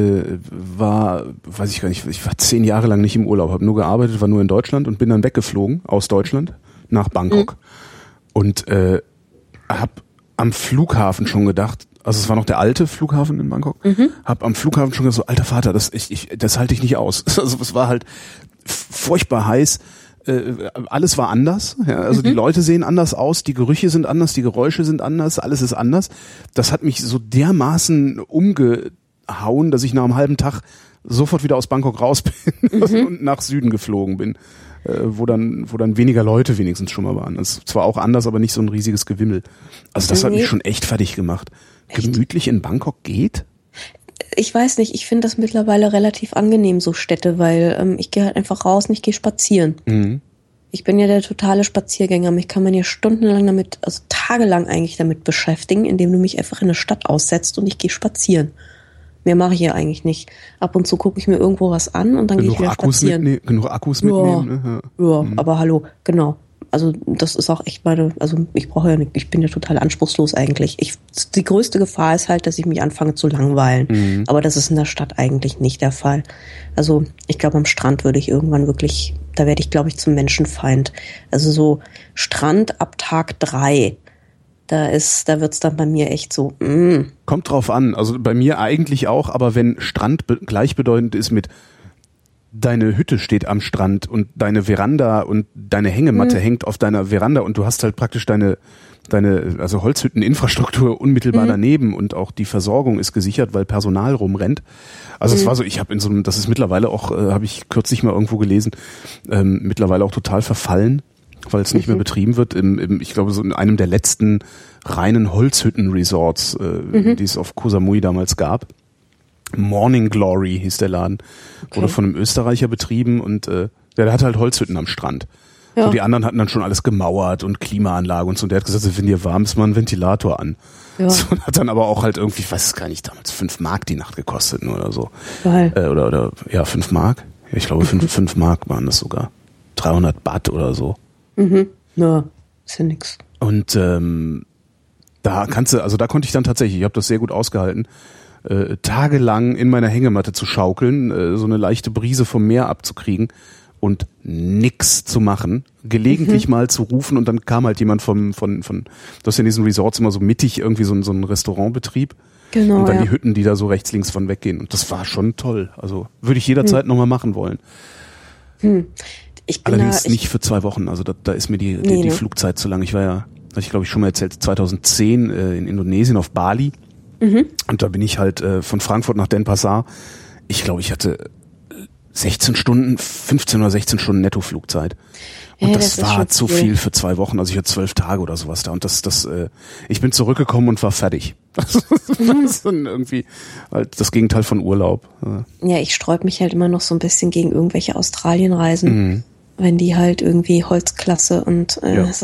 war, weiß ich gar nicht, ich war 10 Jahre lang nicht im Urlaub, habe nur gearbeitet, war nur in Deutschland und bin dann weggeflogen aus Deutschland nach Bangkok und habe am Flughafen schon gedacht, also es war noch der alte Flughafen in Bangkok, habe am Flughafen schon gedacht, so alter Vater, das halte ich nicht aus. Also es war halt furchtbar heiß. Alles war anders. Ja, also die Leute sehen anders aus, die Gerüche sind anders, die Geräusche sind anders, alles ist anders. Das hat mich so dermaßen umgehauen, dass ich nach einem halben Tag sofort wieder aus Bangkok raus bin und nach Süden geflogen bin, wo dann weniger Leute wenigstens schon mal waren. Das ist zwar auch anders, aber nicht so ein riesiges Gewimmel. Also das hat mich schon echt fertig gemacht. Echt? Gemütlich in Bangkok geht? Ich weiß nicht, ich finde das mittlerweile relativ angenehm, so Städte, weil ich gehe halt einfach raus und ich gehe spazieren. Ich bin ja der totale Spaziergänger. Mich kann man ja stundenlang damit, also tagelang eigentlich damit beschäftigen, indem du mich einfach in eine Stadt aussetzt und ich gehe spazieren. Mehr mache ich ja eigentlich nicht. Ab und zu gucke ich mir irgendwo was an und dann gehe ich wieder spazieren. Genug Akkus mitnehmen. Ne? Ja, aber hallo, genau. Also das ist auch echt ich bin ja total anspruchslos eigentlich. Die größte Gefahr ist halt, dass ich mich anfange zu langweilen. Aber das ist in der Stadt eigentlich nicht der Fall. Also ich glaube, am Strand würde ich irgendwann wirklich, da werde ich, glaube ich, zum Menschenfeind. Also so Strand ab Tag 3, da wird's dann bei mir echt so, Kommt drauf an. Also bei mir eigentlich auch, aber wenn Strand gleichbedeutend ist mit deine Hütte steht am Strand und deine Veranda und deine Hängematte hängt auf deiner Veranda und du hast halt praktisch deine also Holzhütteninfrastruktur unmittelbar daneben und auch die Versorgung ist gesichert, weil Personal rumrennt. Also es war so, ich habe das ist mittlerweile auch, habe ich kürzlich mal irgendwo gelesen, mittlerweile auch total verfallen, weil es nicht mehr betrieben wird. Ich glaube, so in einem der letzten reinen Holzhütten-Resorts, die es auf Koh Samui damals gab. Morning Glory hieß der Laden. Wurde von einem Österreicher betrieben und der hatte halt Holzhütten am Strand. Ja. So die anderen hatten dann schon alles gemauert und Klimaanlage und so. Und der hat gesagt, wenn dir warm ist, mal einen Ventilator an. Ja. So, und hat dann aber auch halt irgendwie, ich weiß es gar nicht, damals 5 Mark die Nacht gekostet nur oder so. Oder 5 Mark. Ich glaube 5 Mark waren das sogar. 300 Baht oder so. Ja, ist ja nix. Und da konnte ich dann tatsächlich, ich habe das sehr gut ausgehalten, tagelang in meiner Hängematte zu schaukeln, so eine leichte Brise vom Meer abzukriegen und nix zu machen, gelegentlich mal zu rufen und dann kam halt jemand du hast ja in diesen Resorts immer so mittig irgendwie so ein Restaurantbetrieb. Genau, und dann die Hütten, die da so rechts, links von weggehen. Und das war schon toll. Also würde ich jederzeit nochmal machen wollen. Allerdings nicht für 2 Wochen. Also da ist mir die Flugzeit zu lang. Ich war ja, hatte ich glaube ich schon mal erzählt, 2010 in Indonesien auf Bali. Und da bin ich halt von Frankfurt nach Denpasar. Ich glaube, ich hatte 15 oder 16 Stunden Nettoflugzeit. Und das war zu viel für 2 Wochen. Also ich hatte 12 Tage oder sowas da. Und ich bin zurückgekommen und war fertig. Das ist dann irgendwie halt das Gegenteil von Urlaub. Ja, ich sträub mich halt immer noch so ein bisschen gegen irgendwelche Australienreisen, wenn die halt irgendwie Holzklasse und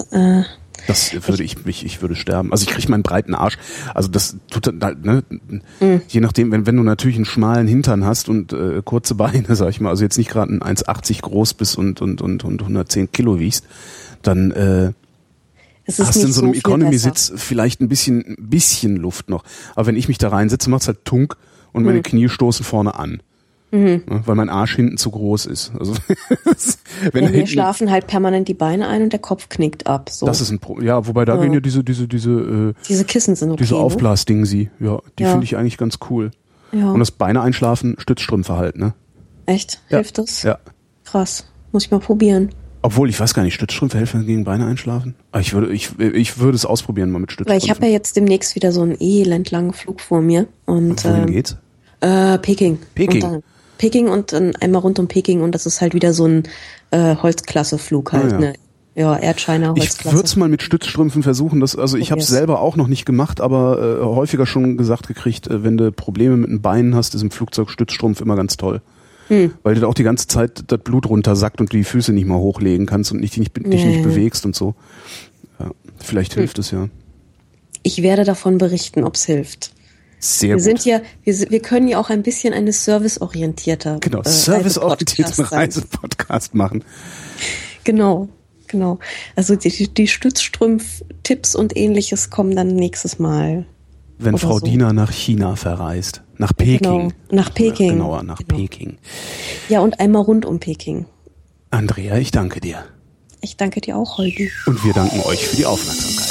das würde ich würde sterben. Also ich kriege meinen breiten Arsch. Also das tut halt, ne? Je nachdem, wenn du natürlich einen schmalen Hintern hast und kurze Beine, sag ich mal, also jetzt nicht gerade ein 1,80 groß bist und 110 Kilo wiegst, dann hast du in so einem Economy-Sitz vielleicht ein bisschen Luft noch. Aber wenn ich mich da reinsetze, macht's halt Tunk und meine Knie stoßen vorne an. Weil mein Arsch hinten zu groß ist. Also mir schlafen halt permanent die Beine ein und der Kopf knickt ab. So. Das ist ein Problem. Ja, wobei da gehen ja diese Kissen sind okay. Diese Aufblasdingsi, die finde ich eigentlich ganz cool. Ja. Und das Beine einschlafen, Stützstrümpfe halt, ne? Echt? Ja. Hilft das? Ja. Krass. Muss ich mal probieren. Obwohl, ich weiß gar nicht, Stützstrümpfe helfen gegen Beine einschlafen? Aber ich würde es ausprobieren mal mit Stützstrümpfen. Weil ich habe ja jetzt demnächst wieder so einen elendlangen Flug vor mir. Und wohin geht's? Peking. Peking und dann einmal rund um Peking und das ist halt wieder so ein Holzklasse-Flug halt, ne? Ja, Erdscheiner, Holzklasse. Ich würde es mal mit Stützstrümpfen versuchen. Ich habe es selber auch noch nicht gemacht, aber häufiger schon gesagt gekriegt, wenn du Probleme mit den Beinen hast, ist im Flugzeug Stützstrumpf immer ganz toll. Weil du da auch die ganze Zeit das Blut runtersackt und du die Füße nicht mal hochlegen kannst und dich nicht bewegst und so. Ja, vielleicht hilft es ja. Ich werde davon berichten, ob es hilft. Sehr gut. Wir können ja auch ein bisschen eine serviceorientierter serviceorientierten Reisepodcast machen. Genau. Also die Stützstrumpf-Tipps und ähnliches kommen dann nächstes Mal. Wenn Frau Diener nach China verreist. Nach Peking. Genau, nach Peking. Genauer, nach Peking. Ja, und einmal rund um Peking. Andrea, ich danke dir. Ich danke dir auch, Holgi. Und wir danken euch für die Aufmerksamkeit.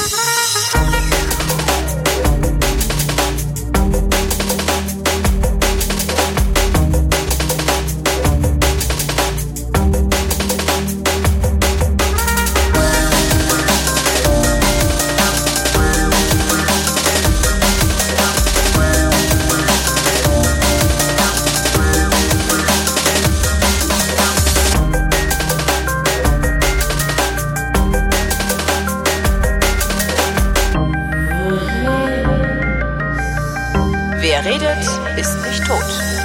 Wer redet, ist nicht tot.